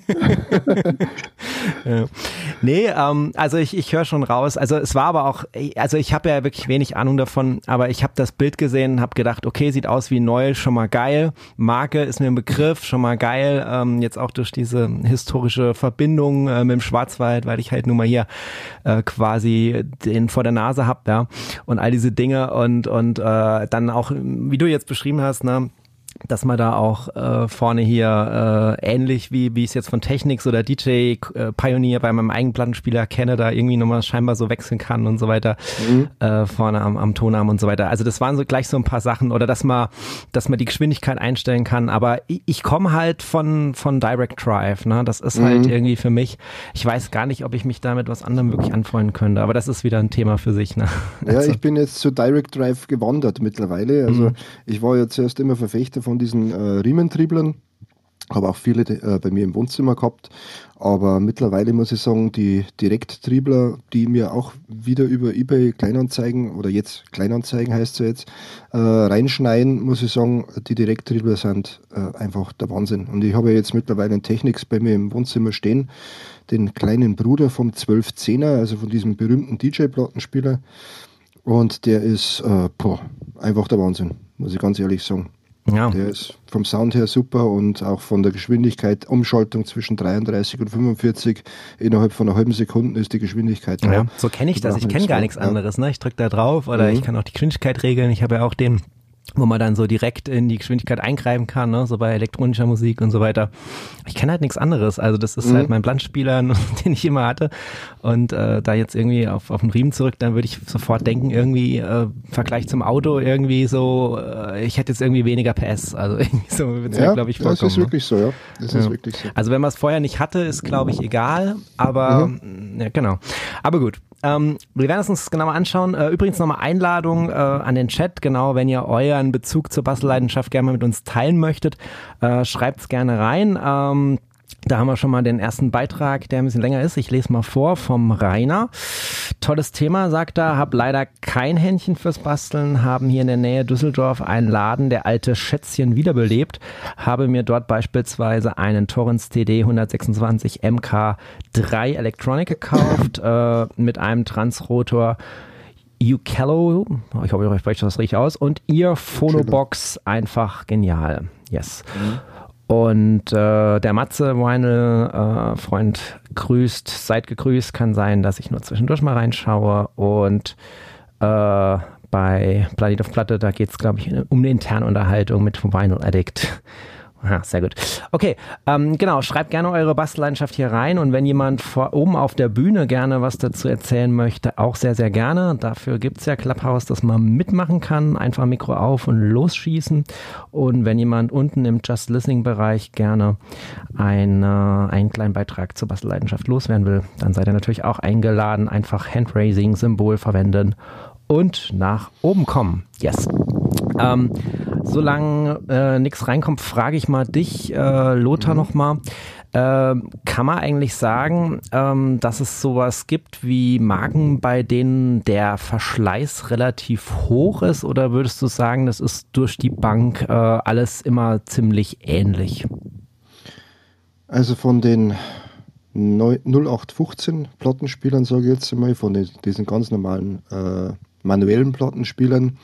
ja. Nee, ähm, also ich, ich höre schon raus. Also es war aber auch, also ich habe ja wirklich wenig Ahnung davon, aber ich habe das Bild gesehen, habe gedacht, okay, sieht aus wie neu, schon mal geil. Marke ist mir ein Begriff, schon mal geil. Ähm, jetzt auch durch diese historische Verbindung äh, mit dem Schwarzwald, weil ich halt nun mal hier äh, quasi den vor der Nase hab, ja, und all diese Dinge und und äh, dann auch, wie du jetzt beschrieben hast, ne, dass man da auch äh, vorne hier äh, ähnlich wie wie ich es jetzt von Technics oder D J äh, Pioneer bei meinem eigenen Plattenspieler kenne, da irgendwie nochmal scheinbar so wechseln kann und so weiter, mhm. äh, vorne am, am Tonarm und so weiter. Also das waren so gleich so ein paar Sachen oder dass man dass man die Geschwindigkeit einstellen kann, aber ich, ich komme halt von von Direct Drive, ne? Das ist mhm. halt irgendwie für mich, ich weiß gar nicht, ob ich mich da mit was anderem wirklich anfreunden könnte, aber das ist wieder ein Thema für sich, ne? Ja, also. Ich bin jetzt zu Direct Drive gewandert mittlerweile, also mhm. ich war ja zuerst immer Verfechter von diesen äh, Riementrieblern, habe auch viele äh, bei mir im Wohnzimmer gehabt, aber mittlerweile muss ich sagen, die Direkttriebler, die mir auch wieder über eBay Kleinanzeigen oder jetzt Kleinanzeigen heißt es jetzt, äh, reinschneiden, muss ich sagen, die Direkttriebler sind äh, einfach der Wahnsinn. Und ich habe ja jetzt mittlerweile einen Technics bei mir im Wohnzimmer stehen, den kleinen Bruder vom zwölf zehner, also von diesem berühmten D J-Plattenspieler, und der ist äh, boah, einfach der Wahnsinn, muss ich ganz ehrlich sagen. Ja. Der ist vom Sound her super und auch von der Geschwindigkeit, Umschaltung zwischen dreiunddreißig und fünfundvierzig, innerhalb von einer halben Sekunde ist die Geschwindigkeit da. Ja, so kenne ich das. Ich kenne gar nichts anderes. Ne? Ich drücke da drauf oder mhm. ich kann auch die Geschwindigkeit regeln. Ich habe ja auch den, wo man dann so direkt in die Geschwindigkeit eingreifen kann, ne? So bei elektronischer Musik und so weiter. Ich kenne halt nichts anderes. Also das ist mhm. halt mein Plattenspieler, den ich immer hatte. Und äh, da jetzt irgendwie auf, auf den Riemen zurück, dann würde ich sofort denken, irgendwie äh, Vergleich zum Auto, irgendwie so, äh, ich hätte jetzt irgendwie weniger P S. Also irgendwie so wird's ja, mir, glaube ich, vorkommen. Das ist wirklich so, ja. Das ja. ist wirklich so. Also wenn man es vorher nicht hatte, ist, glaube ich, egal. Aber, mhm. ja, genau. Aber gut. Ähm, wir werden es uns genauer anschauen. Äh, übrigens nochmal Einladung äh, an den Chat, genau, wenn ihr euren Bezug zur Bastelleidenschaft gerne mal mit uns teilen möchtet, äh, schreibt es gerne rein. Ähm, Da haben wir schon mal den ersten Beitrag, der ein bisschen länger ist. Ich lese mal vor vom Rainer. Tolles Thema, sagt er. Hab leider kein Händchen fürs Basteln. Haben hier in der Nähe Düsseldorf einen Laden, der alte Schätzchen wiederbelebt. Habe mir dort beispielsweise einen Torrens T D hundertsechsundzwanzig M K drei Electronic gekauft äh, mit einem Transrotor Ukello. Ich hoffe, ich spreche das richtig aus. Und ihr Phonobox, einfach genial. Yes. Mhm. Und äh, der Matze Vinyl äh, Freund grüßt, seid gegrüßt, kann sein, dass ich nur zwischendurch mal reinschaue. Und äh, bei Planet of Platte, da geht es, glaube ich, um eine interne Unterhaltung mit Vinyl Addict. Ja, sehr gut. Okay, ähm, genau, schreibt gerne eure Bastelleidenschaft hier rein und wenn jemand vor oben auf der Bühne gerne was dazu erzählen möchte, auch sehr, sehr gerne. Dafür gibt es ja Clubhouse, dass man mitmachen kann. Einfach Mikro auf und losschießen. Und wenn jemand unten im Just Listening-Bereich gerne ein, äh, einen kleinen Beitrag zur Bastelleidenschaft loswerden will, dann seid ihr natürlich auch eingeladen. Einfach Handraising-Symbol verwenden und nach oben kommen. Yes. Ähm, solange äh, nichts reinkommt, frage ich mal dich, äh, Lothar, mhm. nochmal. Äh, kann man eigentlich sagen, ähm, dass es sowas gibt wie Marken, bei denen der Verschleiß relativ hoch ist? Oder würdest du sagen, das ist durch die Bank äh, alles immer ziemlich ähnlich? Also von den null acht fünfzehn Plattenspielern, sage ich jetzt einmal, von den, diesen ganz normalen äh, manuellen Plattenspielern,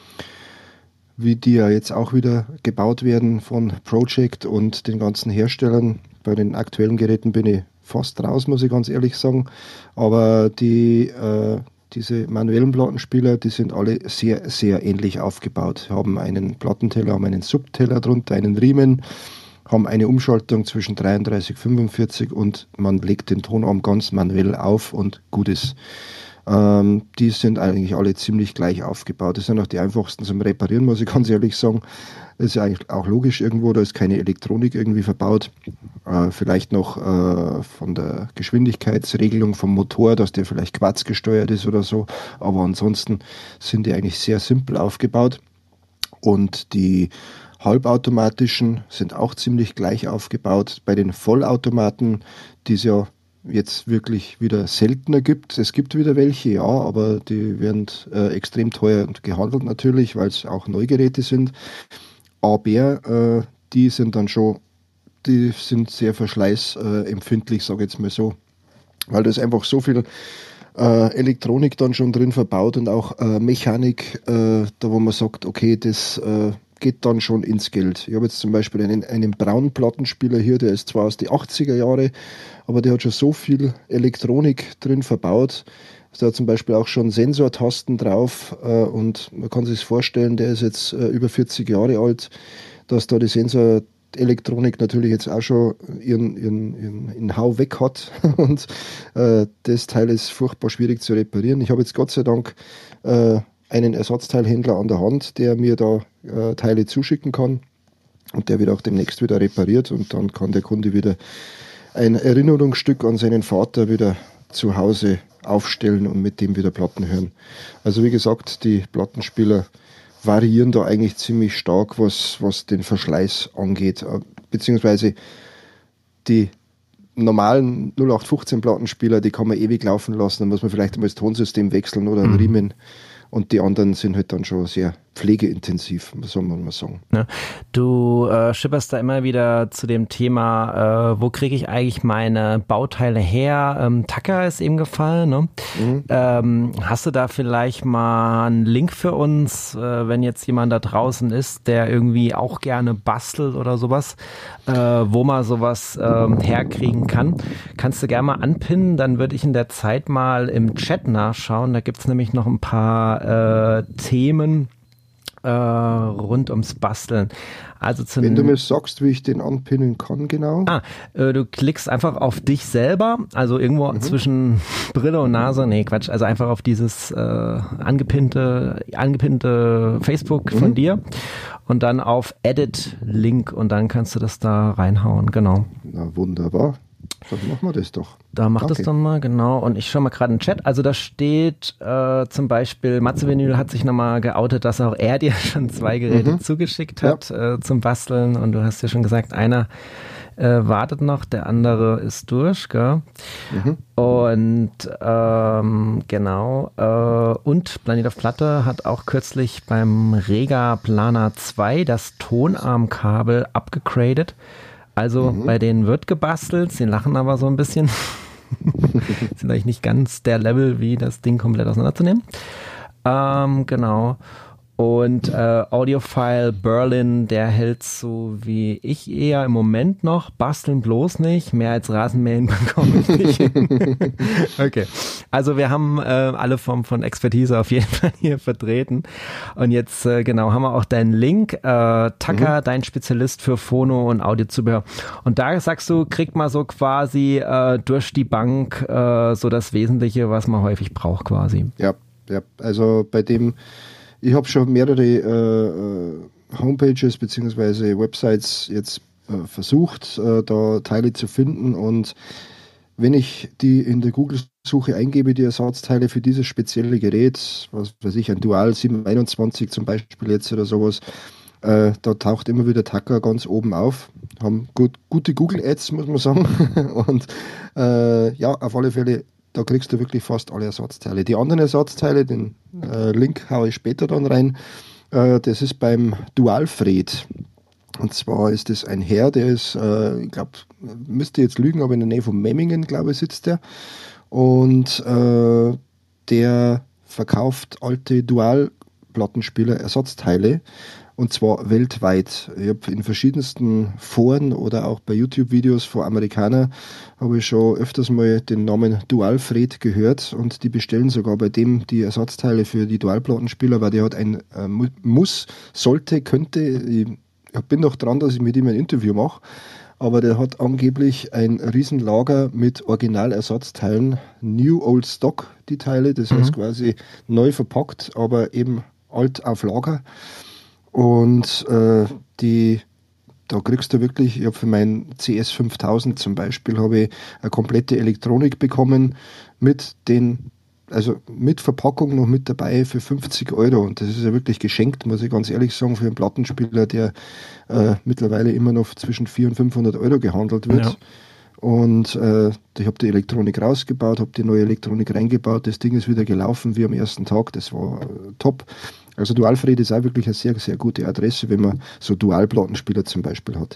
wie die ja jetzt auch wieder gebaut werden von Project und den ganzen Herstellern. Bei den aktuellen Geräten bin ich fast raus, muss ich ganz ehrlich sagen. Aber die, äh, diese manuellen Plattenspieler, die sind alle sehr, sehr ähnlich aufgebaut. Haben einen Plattenteller, haben einen Subteller drunter, einen Riemen, haben eine Umschaltung zwischen dreiunddreißig, fünfundvierzig und man legt den Tonarm ganz manuell auf und gut ist. Ähm, die sind eigentlich alle ziemlich gleich aufgebaut. Das sind auch die einfachsten zum Reparieren, muss ich ganz ehrlich sagen. Das ist ja eigentlich auch logisch irgendwo, da ist keine Elektronik irgendwie verbaut. Äh, vielleicht noch äh, von der Geschwindigkeitsregelung vom Motor, dass der vielleicht quarzgesteuert ist oder so. Aber ansonsten sind die eigentlich sehr simpel aufgebaut. Und die halbautomatischen sind auch ziemlich gleich aufgebaut. Bei den Vollautomaten, die es ja jetzt wirklich wieder seltener gibt. Es gibt wieder welche, ja, aber die werden äh, extrem teuer gehandelt natürlich, weil es auch Neugeräte sind. Aber äh, die sind dann schon, die sind sehr verschleißempfindlich, sage ich jetzt mal so, weil da ist einfach so viel äh, Elektronik dann schon drin verbaut und auch äh, Mechanik, äh, da wo man sagt, okay, das äh, geht dann schon ins Geld. Ich habe jetzt zum Beispiel einen, einen braunen Plattenspieler hier, der ist zwar aus den achtziger Jahre, aber der hat schon so viel Elektronik drin verbaut. Da hat zum Beispiel auch schon Sensortasten drauf äh, und man kann sich vorstellen, der ist jetzt äh, über vierzig Jahre alt, dass da die Sensorelektronik natürlich jetzt auch schon ihren, ihren, ihren, ihren Hau weg hat und äh, das Teil ist furchtbar schwierig zu reparieren. Ich habe jetzt Gott sei Dank äh, einen Ersatzteilhändler an der Hand, der mir da äh, Teile zuschicken kann und der wird auch demnächst wieder repariert und dann kann der Kunde wieder ein Erinnerungsstück an seinen Vater wieder zu Hause aufstellen und mit dem wieder Platten hören. Also wie gesagt, die Plattenspieler variieren da eigentlich ziemlich stark, was, was den Verschleiß angeht, beziehungsweise die normalen null acht fünfzehn Plattenspieler, die kann man ewig laufen lassen, dann muss man vielleicht einmal das Tonsystem wechseln oder einen mhm. Riemen. Und die anderen sind halt dann schon sehr pflegeintensiv, soll man mal sagen. Ja, du äh, schipperst da immer wieder zu dem Thema, äh, wo kriege ich eigentlich meine Bauteile her? Ähm, Tacker ist eben gefallen, ne? Mhm. Ähm, hast du da vielleicht mal einen Link für uns, äh, wenn jetzt jemand da draußen ist, der irgendwie auch gerne bastelt oder sowas, äh, wo man sowas äh, herkriegen kann? Kannst du gerne mal anpinnen, dann würde ich in der Zeit mal im Chat nachschauen. Da gibt es nämlich noch ein paar äh, Themen, Äh, rund ums Basteln. Also zu Wenn du mir sagst, wie ich den anpinnen kann, genau. Ah, äh, du klickst einfach auf dich selber, also irgendwo mhm. zwischen Brille und Nase, nee, Quatsch, also einfach auf dieses äh, angepinnte, angepinnte Facebook mhm. von dir und dann auf Edit Link und dann kannst du das da reinhauen, genau. Na wunderbar. Dann machen wir das doch. Da macht es dann mal, genau. Und ich schaue mal gerade in den Chat. Also da steht äh, zum Beispiel, Matze Vinyl hat sich nochmal geoutet, dass auch er dir schon zwei Geräte mhm. zugeschickt hat ja. äh, zum Basteln. Und du hast ja schon gesagt, einer äh, wartet noch, der andere ist durch, gell? Mhm. Und ähm, genau. Äh, und Planet of Platte hat auch kürzlich beim Rega Planer zwei das Tonarmkabel abgegradet. Also mhm. bei denen wird gebastelt, sie lachen aber so ein bisschen. Sind eigentlich nicht ganz der Level, wie das Ding komplett auseinanderzunehmen. Ähm, genau. Und äh, Audiophile Berlin, der hält so wie ich eher im Moment noch, basteln bloß nicht, mehr als Rasenmähen bekomme ich nicht hin. Okay, also wir haben äh, alle Formen von Expertise auf jeden Fall hier vertreten. Und jetzt äh, genau haben wir auch deinen Link, äh, Tucker, mhm. dein Spezialist für Phono und Audiozubehör. Und da sagst du, kriegt man so quasi äh, durch die Bank äh, so das Wesentliche, was man häufig braucht quasi. Ja, ja, also bei dem ich habe schon mehrere äh, Homepages bzw. Websites jetzt äh, versucht, äh, da Teile zu finden, und wenn ich die in der Google-Suche eingebe, die Ersatzteile für dieses spezielle Gerät, was weiß ich, ein Dual sieben einundzwanzig zum Beispiel jetzt oder sowas, äh, da taucht immer wieder Tucker ganz oben auf. Haben gut, gute Google-Ads, muss man sagen. Und äh, ja, auf alle Fälle, da kriegst du wirklich fast alle Ersatzteile. Die anderen Ersatzteile, den äh, Link haue ich später dann rein, äh, das ist beim Dualfred. Und zwar ist das ein Herr, der ist, äh, ich glaube, müsste jetzt lügen, aber in der Nähe von Memmingen, glaube ich, sitzt der. Und äh, der verkauft alte Dual-Plattenspieler, Ersatzteile. Und zwar weltweit. Ich habe in verschiedensten Foren oder auch bei YouTube-Videos von Amerikanern habe ich schon öfters mal den Namen Dualfred gehört, und die bestellen sogar bei dem die Ersatzteile für die Dualplattenspieler, weil der hat ein äh, Muss, sollte, könnte, ich bin noch dran, dass ich mit ihm ein Interview mache, aber der hat angeblich ein Riesenlager mit Originalersatzteilen, New Old Stock, die Teile, das mhm. heißt quasi neu verpackt, aber eben alt auf Lager. Und äh, die, da kriegst du wirklich, ich habe für meinen C S fünftausend zum Beispiel, habe ich eine komplette Elektronik bekommen mit den, also mit Verpackung noch mit dabei für fünfzig Euro. Und das ist ja wirklich geschenkt, muss ich ganz ehrlich sagen, für einen Plattenspieler, der äh, mittlerweile immer noch zwischen vierhundert und fünfhundert Euro gehandelt wird. Ja. Und äh, ich habe die Elektronik rausgebaut, habe die neue Elektronik reingebaut, das Ding ist wieder gelaufen wie am ersten Tag, das war äh, top. Also Dualfred ist auch wirklich eine sehr, sehr gute Adresse, wenn man so Dualplattenspieler zum Beispiel hat.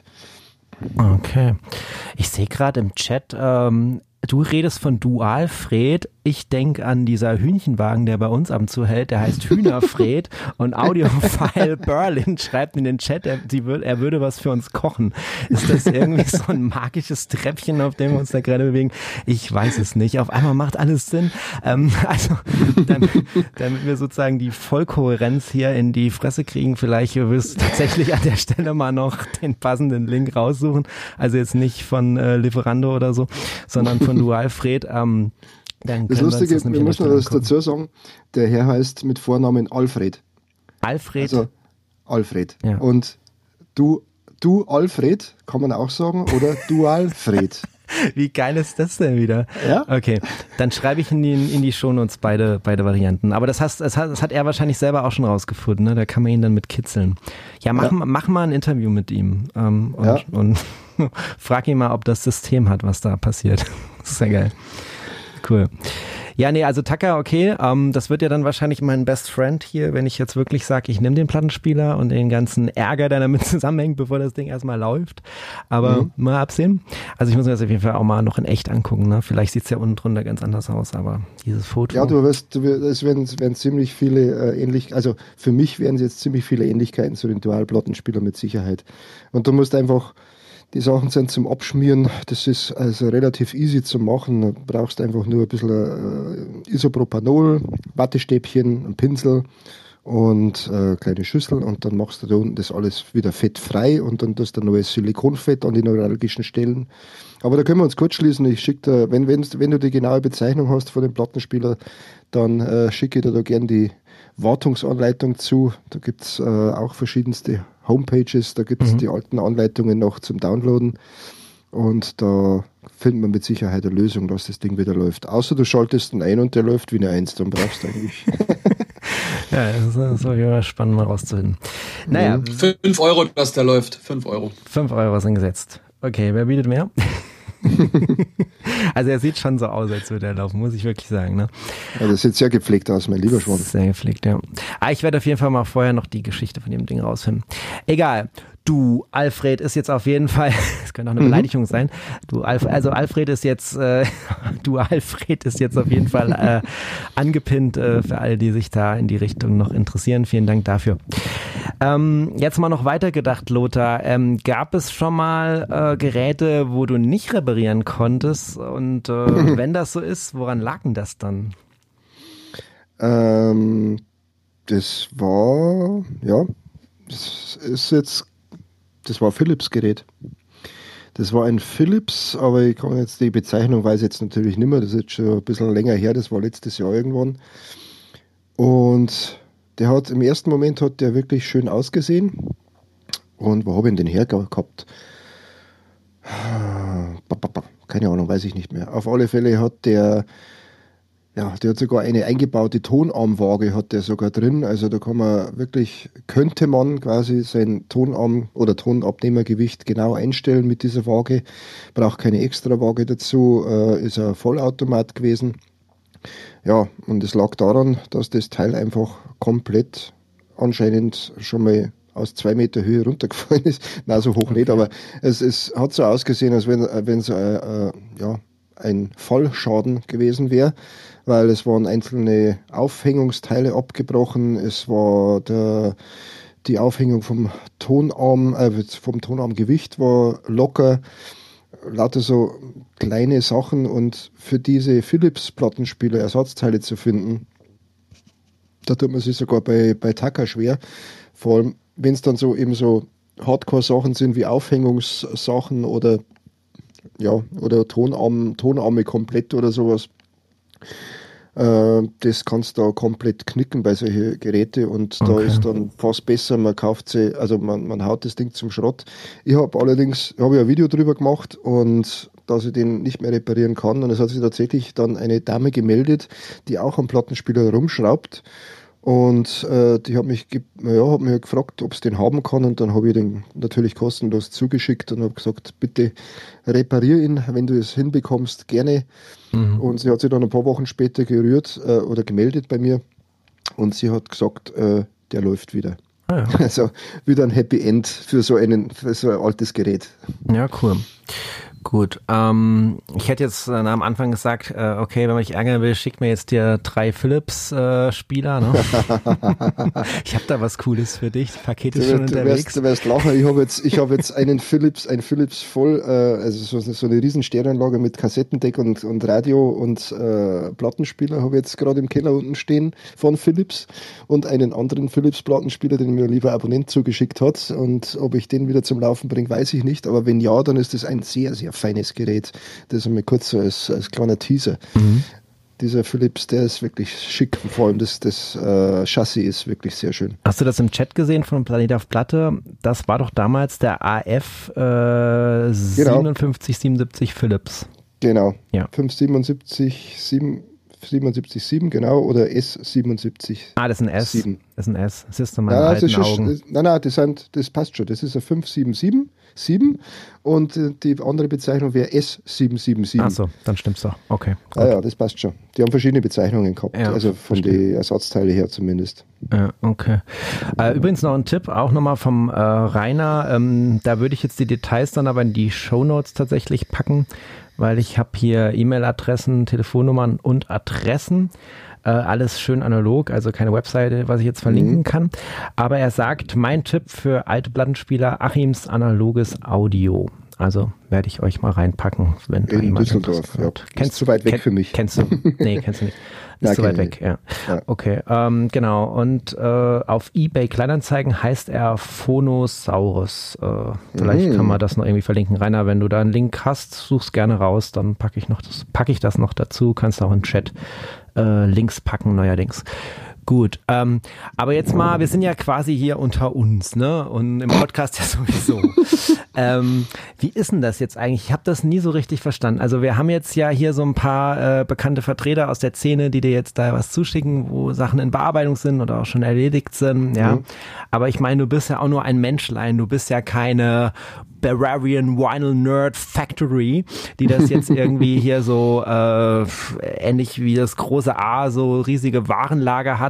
Okay. Ich sehe gerade im Chat, ähm, du redest von Dualfred. Ich denke an dieser Hühnchenwagen, der bei uns am Zuhält, der heißt Hühnerfred. Und Audiophile Berlin schreibt in den Chat, er, sie würd, er würde was für uns kochen. Ist das irgendwie so ein magisches Treppchen, auf dem wir uns da gerade bewegen? Ich weiß es nicht. Auf einmal macht alles Sinn. Ähm, also, damit, damit wir sozusagen die Vollkohärenz hier in die Fresse kriegen, vielleicht wirst du tatsächlich an der Stelle mal noch den passenden Link raussuchen. Also jetzt nicht von äh, Lieferando oder so, sondern von Dualfred. Ähm, Dann das Lustige, wir, wir müssen das dazu sagen, der Herr heißt mit Vornamen Alfred. Alfred? Also Alfred. Ja. Und du, du Alfred, kann man auch sagen, oder Dualfred. Wie geil ist das denn wieder? Ja? Okay, dann schreibe ich in die, in die Shownotes beide, beide Varianten. Aber das, hast, das, hat, das hat er wahrscheinlich selber auch schon rausgefunden, ne? Da kann man ihn dann mit kitzeln. Ja, mach, ja. mach mal ein Interview mit ihm ähm, und, ja. und frag ihn mal, ob das System hat, was da passiert. Das ist ja geil. Cool. Ja, nee, also Tucker, okay, ähm, das wird ja dann wahrscheinlich mein Best Friend hier, wenn ich jetzt wirklich sage, ich nehme den Plattenspieler und den ganzen Ärger, der damit zusammenhängt, bevor das Ding erstmal läuft. Aber mhm. mal absehen. Also ich muss mir das auf jeden Fall auch mal noch in echt angucken. Ne? Vielleicht sieht es ja unten drunter ganz anders aus, aber dieses Foto. Ja, du wirst, es werden, es werden ziemlich viele äh, ähnlich, also für mich werden es jetzt ziemlich viele Ähnlichkeiten zu den Dual-Plattenspielern mit Sicherheit. Und du musst einfach, die Sachen sind zum Abschmieren, das ist also relativ easy zu machen. Du brauchst einfach nur ein bisschen äh, Isopropanol, Wattestäbchen, einen Pinsel und äh, kleine Schüssel, und dann machst du da unten das alles wieder fettfrei und dann tust du neues Silikonfett an die neuralgischen Stellen. Aber da können wir uns kurz schließen. Ich schicke da, wenn, wenn, wenn du die genaue Bezeichnung hast von dem Plattenspieler, dann äh, schicke ich dir da gerne die Wartungsanleitung zu. Da gibt es äh, auch verschiedenste Homepages, da gibt es mhm. die alten Anleitungen noch zum Downloaden, und da findet man mit Sicherheit eine Lösung, dass das Ding wieder läuft. Außer du schaltest ihn ein und der läuft wie eine Eins, dann brauchst du eigentlich. Ja, das ist, das ist auf jeden Fall spannend mal rauszufinden. Naja. fünf Euro, dass der läuft. fünf Euro. fünf Euro sind gesetzt. Okay, wer bietet mehr? Also er sieht schon so aus, als würde er laufen, muss ich wirklich sagen. Ne? Ja, das sieht sehr gepflegt aus, mein lieber Schwan. Sehr gepflegt, ja. Aber ich werde auf jeden Fall mal vorher noch die Geschichte von dem Ding rausfinden. Egal. Du, Alfred ist jetzt auf jeden Fall, das könnte auch eine Beleidigung mhm. sein, du, Alf, also Alfred ist jetzt, äh, du, Alfred ist jetzt auf jeden Fall äh, angepinnt äh, für alle, die sich da in die Richtung noch interessieren. Vielen Dank dafür. Ähm, jetzt mal noch weitergedacht, Lothar, ähm, gab es schon mal äh, Geräte, wo du nicht reparieren konntest und äh, wenn das so ist, woran lag denn das dann? Ähm, das war, ja, das ist jetzt Das war Philips Gerät. Das war ein Philips, aber ich kann jetzt die Bezeichnung weiß jetzt natürlich nicht mehr. Das ist jetzt schon ein bisschen länger her. Das war letztes Jahr irgendwann. Und der hat im ersten Moment hat der wirklich schön ausgesehen. Und wo habe ich denn her gehabt? Keine Ahnung, weiß ich nicht mehr. Auf alle Fälle hat der Ja, der hat sogar eine eingebaute Tonarmwaage hat der sogar drin. Also da kann man wirklich, könnte man quasi sein Tonarm- oder Tonabnehmergewicht genau einstellen mit dieser Waage. Braucht keine extra Waage dazu, äh, ist ein Vollautomat gewesen. Ja, und es lag daran, dass das Teil einfach komplett anscheinend schon mal aus zwei Meter Höhe runtergefallen ist. Nein, so hoch okay. nicht, aber es, es hat so ausgesehen, als wenn wenn es äh, äh, ja, ein Vollschaden gewesen wäre, weil es waren einzelne Aufhängungsteile abgebrochen, es war der, die Aufhängung vom Tonarm, äh, vom Tonarmgewicht war locker, lauter so kleine Sachen und für diese Philips-Plattenspieler Ersatzteile zu finden, da tut man sich sogar bei, bei Tacker schwer, vor allem wenn es dann so eben so Hardcore-Sachen sind wie Aufhängungssachen oder ja, oder Tonarm, Tonarme komplett oder sowas. Äh, das kannst du da komplett knicken bei solchen Geräten und okay. Da ist dann fast besser, man kauft sie, also man, man haut das Ding zum Schrott. Ich habe allerdings, habe ich ein Video drüber gemacht und dass ich den nicht mehr reparieren kann und es hat sich tatsächlich dann eine Dame gemeldet, die auch am Plattenspieler rumschraubt. Und äh, die hat mich, ge- ja, hat mich gefragt, ob es den haben kann und dann habe ich den natürlich kostenlos zugeschickt und habe gesagt, bitte reparier ihn, wenn du es hinbekommst, gerne. Mhm. Und sie hat sich dann ein paar Wochen später gerührt äh, oder gemeldet bei mir und sie hat gesagt, äh, der läuft wieder. Ah, ja. Also wieder ein Happy End für so, einen, für so ein altes Gerät. Ja, cool. Gut, ähm, ich hätte jetzt äh, am Anfang gesagt, äh, okay, wenn man mich ärgern will, schickt mir jetzt dir drei Philips-Spieler. Äh, ne? Ich habe da was Cooles für dich, das Paket ist schon du unterwegs. Wirst, du wirst lachen, ich habe jetzt, ich hab jetzt einen Philips, ein Philips voll, äh, also so, so eine riesen Stereoanlage mit Kassettendeck und, und Radio und äh, Plattenspieler habe ich jetzt gerade im Keller unten stehen von Philips und einen anderen Philips-Plattenspieler, den mir ein lieber Abonnent zugeschickt hat und ob ich den wieder zum Laufen bringe, weiß ich nicht, aber wenn ja, dann ist das ein sehr, sehr feines Gerät. Das einmal kurz so als, als kleiner Teaser. Mhm. Dieser Philips, der ist wirklich schick. Vor allem das, das äh, Chassis ist wirklich sehr schön. Hast du das im Chat gesehen von Planet auf Platte? Das war doch damals der A F äh, siebenundfünfzig siebenundsiebzig Philips. Genau. Ja. fünf siebenundsiebzig sieben siebenundsiebzig sieben, genau, oder S siebenundsiebzig. Ah, das ist ein S. sieben. Das ist ein S. Das ist in meinen ja, alten das Augen. Ist, nein, nein, das, sind, das passt schon. Das ist ein fünf sieben sieben sieben und die andere Bezeichnung wäre S sieben sieben sieben. Ach so, dann stimmt's doch. Okay. Gut. Ah ja, das passt schon. Die haben verschiedene Bezeichnungen gehabt, ja, also von den Ersatzteilen her zumindest. Ja, okay. Äh, übrigens noch ein Tipp, auch nochmal vom äh, Rainer. Ähm, da würde ich jetzt die Details dann aber in die Shownotes tatsächlich packen, weil ich habe hier E-Mail-Adressen, Telefonnummern und Adressen. Äh, alles schön analog, also keine Webseite, was ich jetzt verlinken mhm. kann. Aber er sagt, mein Tipp für alte Plattenspieler, Achims analoges Audio. Also werde ich euch mal reinpacken, wenn da in jemand Düsseldorf, ja. Kennst ist zu weit weg kenn, für mich. Kennst du? Nee, kennst du nicht. Ist ja, zu weit weg, ja. ja. Okay, ähm, genau. Und äh, auf eBay Kleinanzeigen heißt er Phonosaurus. Äh, vielleicht mhm. kann man das noch irgendwie verlinken. Rainer, wenn du da einen Link hast, such's gerne raus, dann packe ich noch das, packe ich das noch dazu. Kannst auch in den Chat äh, Links packen, neuerdings. Gut, ähm, aber jetzt mal, wir sind ja quasi hier unter uns, ne? Und im Podcast ja sowieso. ähm, wie ist denn das jetzt eigentlich? Ich habe das nie so richtig verstanden. Also wir haben jetzt ja hier so ein paar äh, bekannte Vertreter aus der Szene, die dir jetzt da was zuschicken, wo Sachen in Bearbeitung sind oder auch schon erledigt sind, ja. Mhm. Aber ich meine, du bist ja auch nur ein Menschlein, du bist ja keine Bavarian Vinyl Nerd Factory, die das jetzt irgendwie hier so äh, ähnlich wie das große A so riesige Warenlager hat,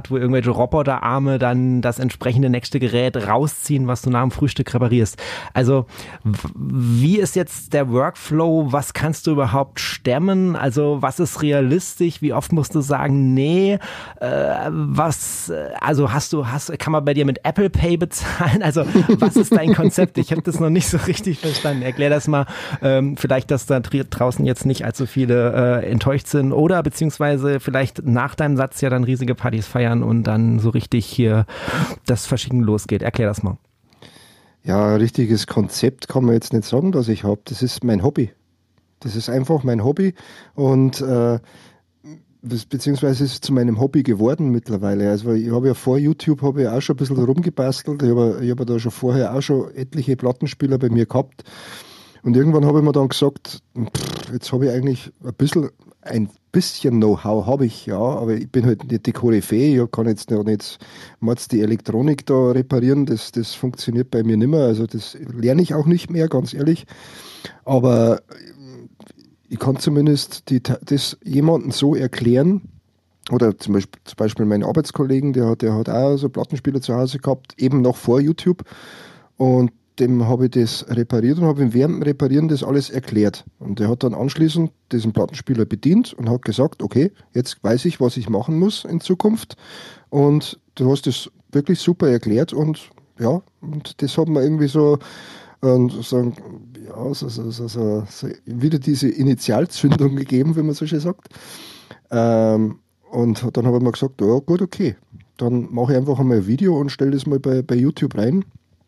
Art, wo irgendwelche Roboterarme dann das entsprechende nächste Gerät rausziehen, was du nach dem Frühstück reparierst. Also w- wie ist jetzt der Workflow? Was kannst du überhaupt stemmen? Also was ist realistisch? Wie oft musst du sagen, nee, äh, was, also hast du, hast, kann man bei dir mit Apple Pay bezahlen? Also was ist dein Konzept? Ich habe das noch nicht so richtig verstanden. Erklär das mal, ähm, vielleicht, dass da draußen jetzt nicht allzu viele äh, enttäuscht sind oder beziehungsweise vielleicht nach deinem Satz ja dann riesige Partys feiern und dann so richtig hier das Verschicken losgeht. Erklär das mal. Ja, ein richtiges Konzept kann man jetzt nicht sagen, dass ich habe. Das ist mein Hobby. Das ist einfach mein Hobby und äh, das, beziehungsweise ist es zu meinem Hobby geworden mittlerweile. Also ich habe ja vor YouTube habe ich auch schon ein bisschen rumgebastelt. Ich habe, ich habe da schon vorher auch schon etliche Plattenspieler bei mir gehabt. Und irgendwann habe ich mir dann gesagt, pff, jetzt habe ich eigentlich ein bisschen, ein bisschen Know-how habe ich, ja, aber ich bin halt nicht die Koryphäe, ich kann jetzt noch nicht mal die Elektronik da reparieren, das, das funktioniert bei mir nicht mehr, also das lerne ich auch nicht mehr, ganz ehrlich. Aber ich kann zumindest die, das jemandem so erklären, oder zum Beispiel, zum Beispiel mein Arbeitskollegen, der hat, der hat auch so Plattenspieler zu Hause gehabt, eben noch vor YouTube. Und dem habe ich das repariert und habe ihm während dem Reparieren das alles erklärt. Und der hat dann anschließend diesen Plattenspieler bedient und hat gesagt, okay, jetzt weiß ich, was ich machen muss in Zukunft. Und du hast das wirklich super erklärt und ja, und das hat mir irgendwie so und sagen, ja, so, so, so, so, so wieder diese Initialzündung gegeben, wie man so schön sagt. Ähm, und dann habe ich mir gesagt, ja gut, okay, dann mache ich einfach einmal ein Video und stelle das mal bei, bei YouTube rein.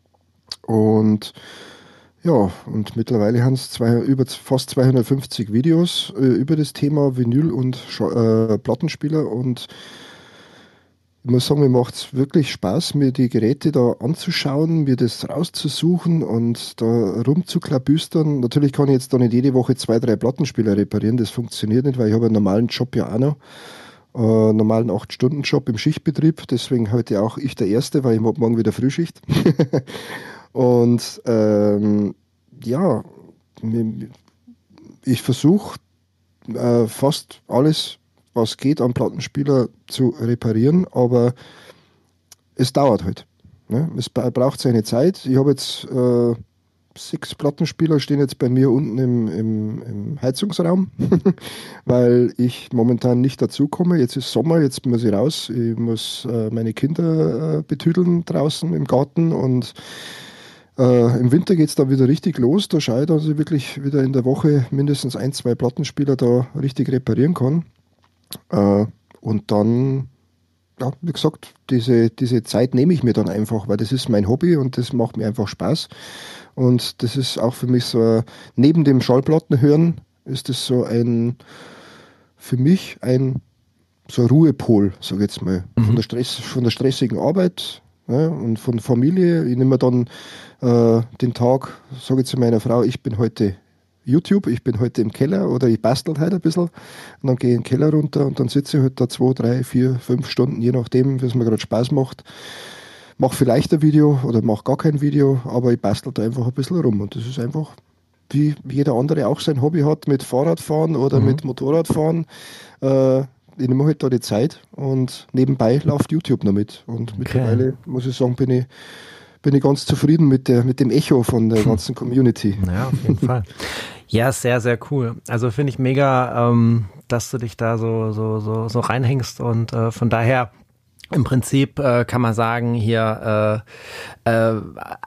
Und ja, und mittlerweile haben es zwei, über fast zweihundertfünfzig Videos äh, über das Thema Vinyl und äh, Plattenspieler und ich muss sagen, mir macht es wirklich Spaß, mir die Geräte da anzuschauen, mir das rauszusuchen und da rumzuklabüstern. Natürlich kann ich jetzt da nicht jede Woche zwei, drei Plattenspieler reparieren, das funktioniert nicht, weil ich habe einen normalen Job ja auch noch, äh, einen normalen acht Stunden Job im Schichtbetrieb, deswegen heute auch ich der Erste, weil ich habe morgen wieder Frühschicht. Und ähm, ja, ich versuche äh, fast alles, was geht, an Plattenspieler zu reparieren, aber es dauert halt. Ne? Es braucht seine Zeit. Ich habe jetzt äh, sechs Plattenspieler stehen jetzt bei mir unten im, im, im Heizungsraum, weil ich momentan nicht dazu komme. Jetzt ist Sommer, jetzt muss ich raus. Ich muss äh, meine Kinder äh, betüdeln draußen im Garten und äh, im Winter geht es dann wieder richtig los. Da schaue ich, dass ich wirklich wieder in der Woche mindestens ein, zwei Plattenspieler da richtig reparieren kann. Äh, und dann, ja, wie gesagt, diese, diese Zeit nehme ich mir dann einfach, weil das ist mein Hobby und das macht mir einfach Spaß. Und das ist auch für mich so, neben dem Schallplattenhören ist das so ein, für mich ein so ein Ruhepol, sage ich jetzt mal, mhm. von der Stress, von der stressigen Arbeit, ne, und von Familie. Ich nehme dann äh, den Tag, sage ich zu meiner Frau, ich bin heute YouTube, ich bin heute im Keller oder ich bastel halt ein bisschen und dann gehe ich in den Keller runter und dann sitze ich halt da zwei, drei, vier, fünf Stunden, je nachdem, wie es mir gerade Spaß macht. Mache vielleicht ein Video oder mache gar kein Video, aber ich bastel da einfach ein bisschen rum und das ist einfach, wie jeder andere auch sein Hobby hat mit Fahrradfahren oder mhm. mit Motorradfahren. Äh, ich nehme halt da die Zeit und nebenbei läuft YouTube noch mit und okay. Mittlerweile, muss ich sagen, bin ich bin ich ganz zufrieden mit, der, mit dem Echo von der ganzen Community. Ja, auf jeden Fall. Ja, sehr, sehr cool. Also finde ich mega, ähm, dass du dich da so, so, so, so reinhängst und äh, von daher im Prinzip äh, kann man sagen, hier äh, äh,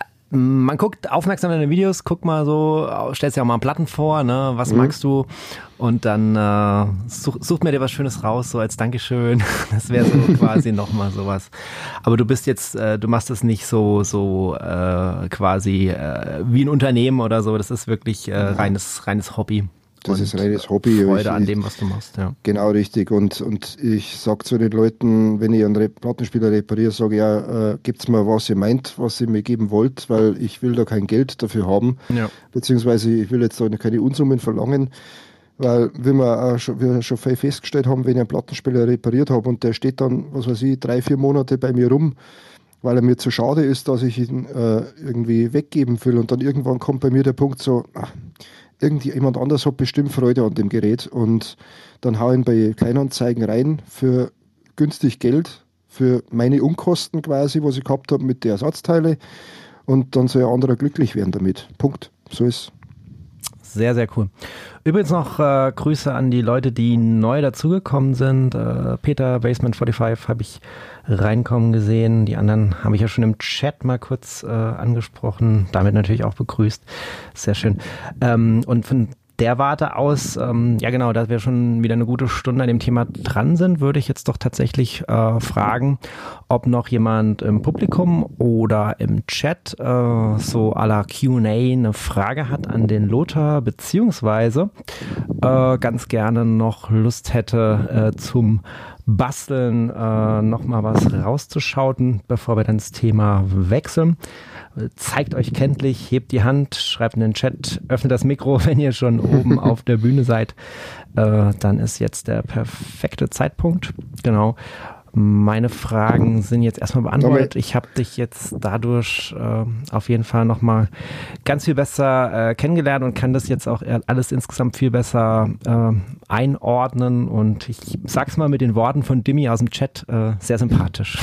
man guckt aufmerksam in den Videos, guck mal so, stellst dir auch mal Platten vor, ne, was mhm. magst du? Und dann äh, such, such mir dir was Schönes raus, so als Dankeschön. Das wäre so quasi nochmal sowas. Aber du bist jetzt, äh, du machst es nicht so, so äh, quasi äh, wie ein Unternehmen oder so. Das ist wirklich äh, reines, reines Hobby. Das ist reines Hobby. Freude ich, an dem, was du machst, ja. Genau, richtig. Und, und ich sage zu den Leuten, wenn ich einen Re- Plattenspieler repariere, sage ich ja, äh, gibt's mir, was ihr meint, was ihr mir geben wollt, weil ich will da kein Geld dafür haben. Ja. Beziehungsweise ich will jetzt da keine Unsummen verlangen, weil, wie wir auch schon, wir schon viel festgestellt haben, wenn ich einen Plattenspieler repariert habe und der steht dann, was weiß ich, drei, vier Monate bei mir rum, weil er mir zu schade ist, dass ich ihn äh, irgendwie weggeben will. Und dann irgendwann kommt bei mir der Punkt so, ach, irgendjemand anders hat bestimmt Freude an dem Gerät und dann hau ihn bei Kleinanzeigen rein für günstig Geld, für meine Unkosten quasi, was ich gehabt habe mit den Ersatzteile. Und dann soll ein anderer glücklich werden damit. Punkt. So ist Sehr, sehr cool. Übrigens noch äh, Grüße an die Leute, die neu dazugekommen sind. Äh, Peter, Basement fünfundvierzig habe ich reinkommen gesehen. Die anderen habe ich ja schon im Chat mal kurz äh, angesprochen. Damit natürlich auch begrüßt. Sehr schön. Ähm, und von der Warte aus, ähm, ja genau, da wir schon wieder eine gute Stunde an dem Thema dran sind, würde ich jetzt doch tatsächlich äh, fragen, ob noch jemand im Publikum oder im Chat äh, so à la Q und A eine Frage hat an den Lothar, beziehungsweise äh, ganz gerne noch Lust hätte äh, zum Basteln äh, nochmal was rauszuschauten, bevor wir dann das Thema wechseln. Zeigt euch kenntlich, hebt die Hand, schreibt in den Chat, öffnet das Mikro, wenn ihr schon oben auf der Bühne seid. Äh, dann ist jetzt der perfekte Zeitpunkt. Genau. Meine Fragen sind jetzt erstmal beantwortet. Ich habe dich jetzt dadurch äh, auf jeden Fall nochmal ganz viel besser äh, kennengelernt und kann das jetzt auch alles insgesamt viel besser äh, einordnen. Und ich sag's mal mit den Worten von Dimmi aus dem Chat, äh, sehr sympathisch.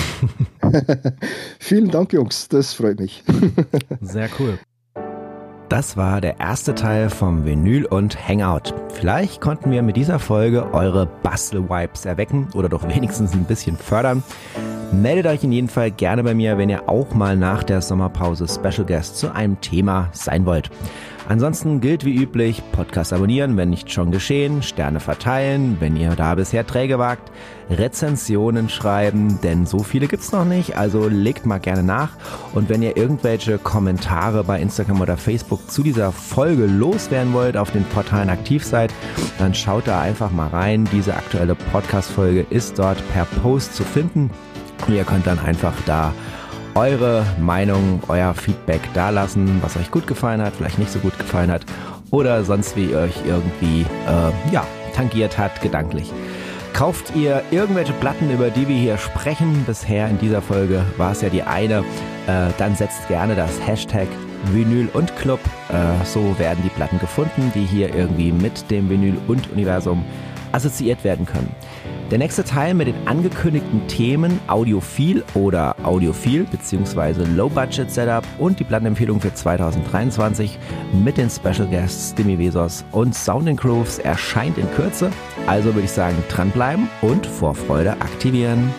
Vielen Dank, Jungs. Das freut mich. Sehr cool. Das war der erste Teil vom Vinyl und Hangout. Vielleicht konnten wir mit dieser Folge eure Bastel-Vibes erwecken oder doch wenigstens ein bisschen fördern. Meldet euch in jedem Fall gerne bei mir, wenn ihr auch mal nach der Sommerpause Special Guest zu einem Thema sein wollt. Ansonsten gilt wie üblich, Podcast abonnieren, wenn nicht schon geschehen, Sterne verteilen, wenn ihr da bisher träge wagt, Rezensionen schreiben, denn so viele gibt's noch nicht, also legt mal gerne nach. Und wenn ihr irgendwelche Kommentare bei Instagram oder Facebook zu dieser Folge loswerden wollt, auf den Portalen aktiv seid, dann schaut da einfach mal rein. Diese aktuelle Podcast-Folge ist dort per Post zu finden. Ihr könnt dann einfach da eure Meinung, euer Feedback dalassen, was euch gut gefallen hat, vielleicht nicht so gut gefallen hat oder sonst wie ihr euch irgendwie äh, ja, tangiert hat, gedanklich. Kauft ihr irgendwelche Platten, über die wir hier sprechen? Bisher in dieser Folge war es ja die eine. Äh, dann setzt gerne das Hashtag Vinyl und Club. Äh, so werden die Platten gefunden, die hier irgendwie mit dem Vinyl und Universum assoziiert werden können. Der nächste Teil mit den angekündigten Themen Audiophil oder Audiophil bzw. Low Budget Setup und die Plattenempfehlung für zwanzig dreiundzwanzig mit den Special Guests Dimmi Vesos und Sound and Grooves erscheint in Kürze. Also würde ich sagen, dranbleiben und Vorfreude aktivieren.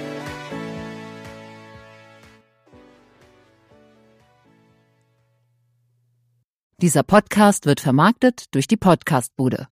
Dieser Podcast wird vermarktet durch die Podcastbude.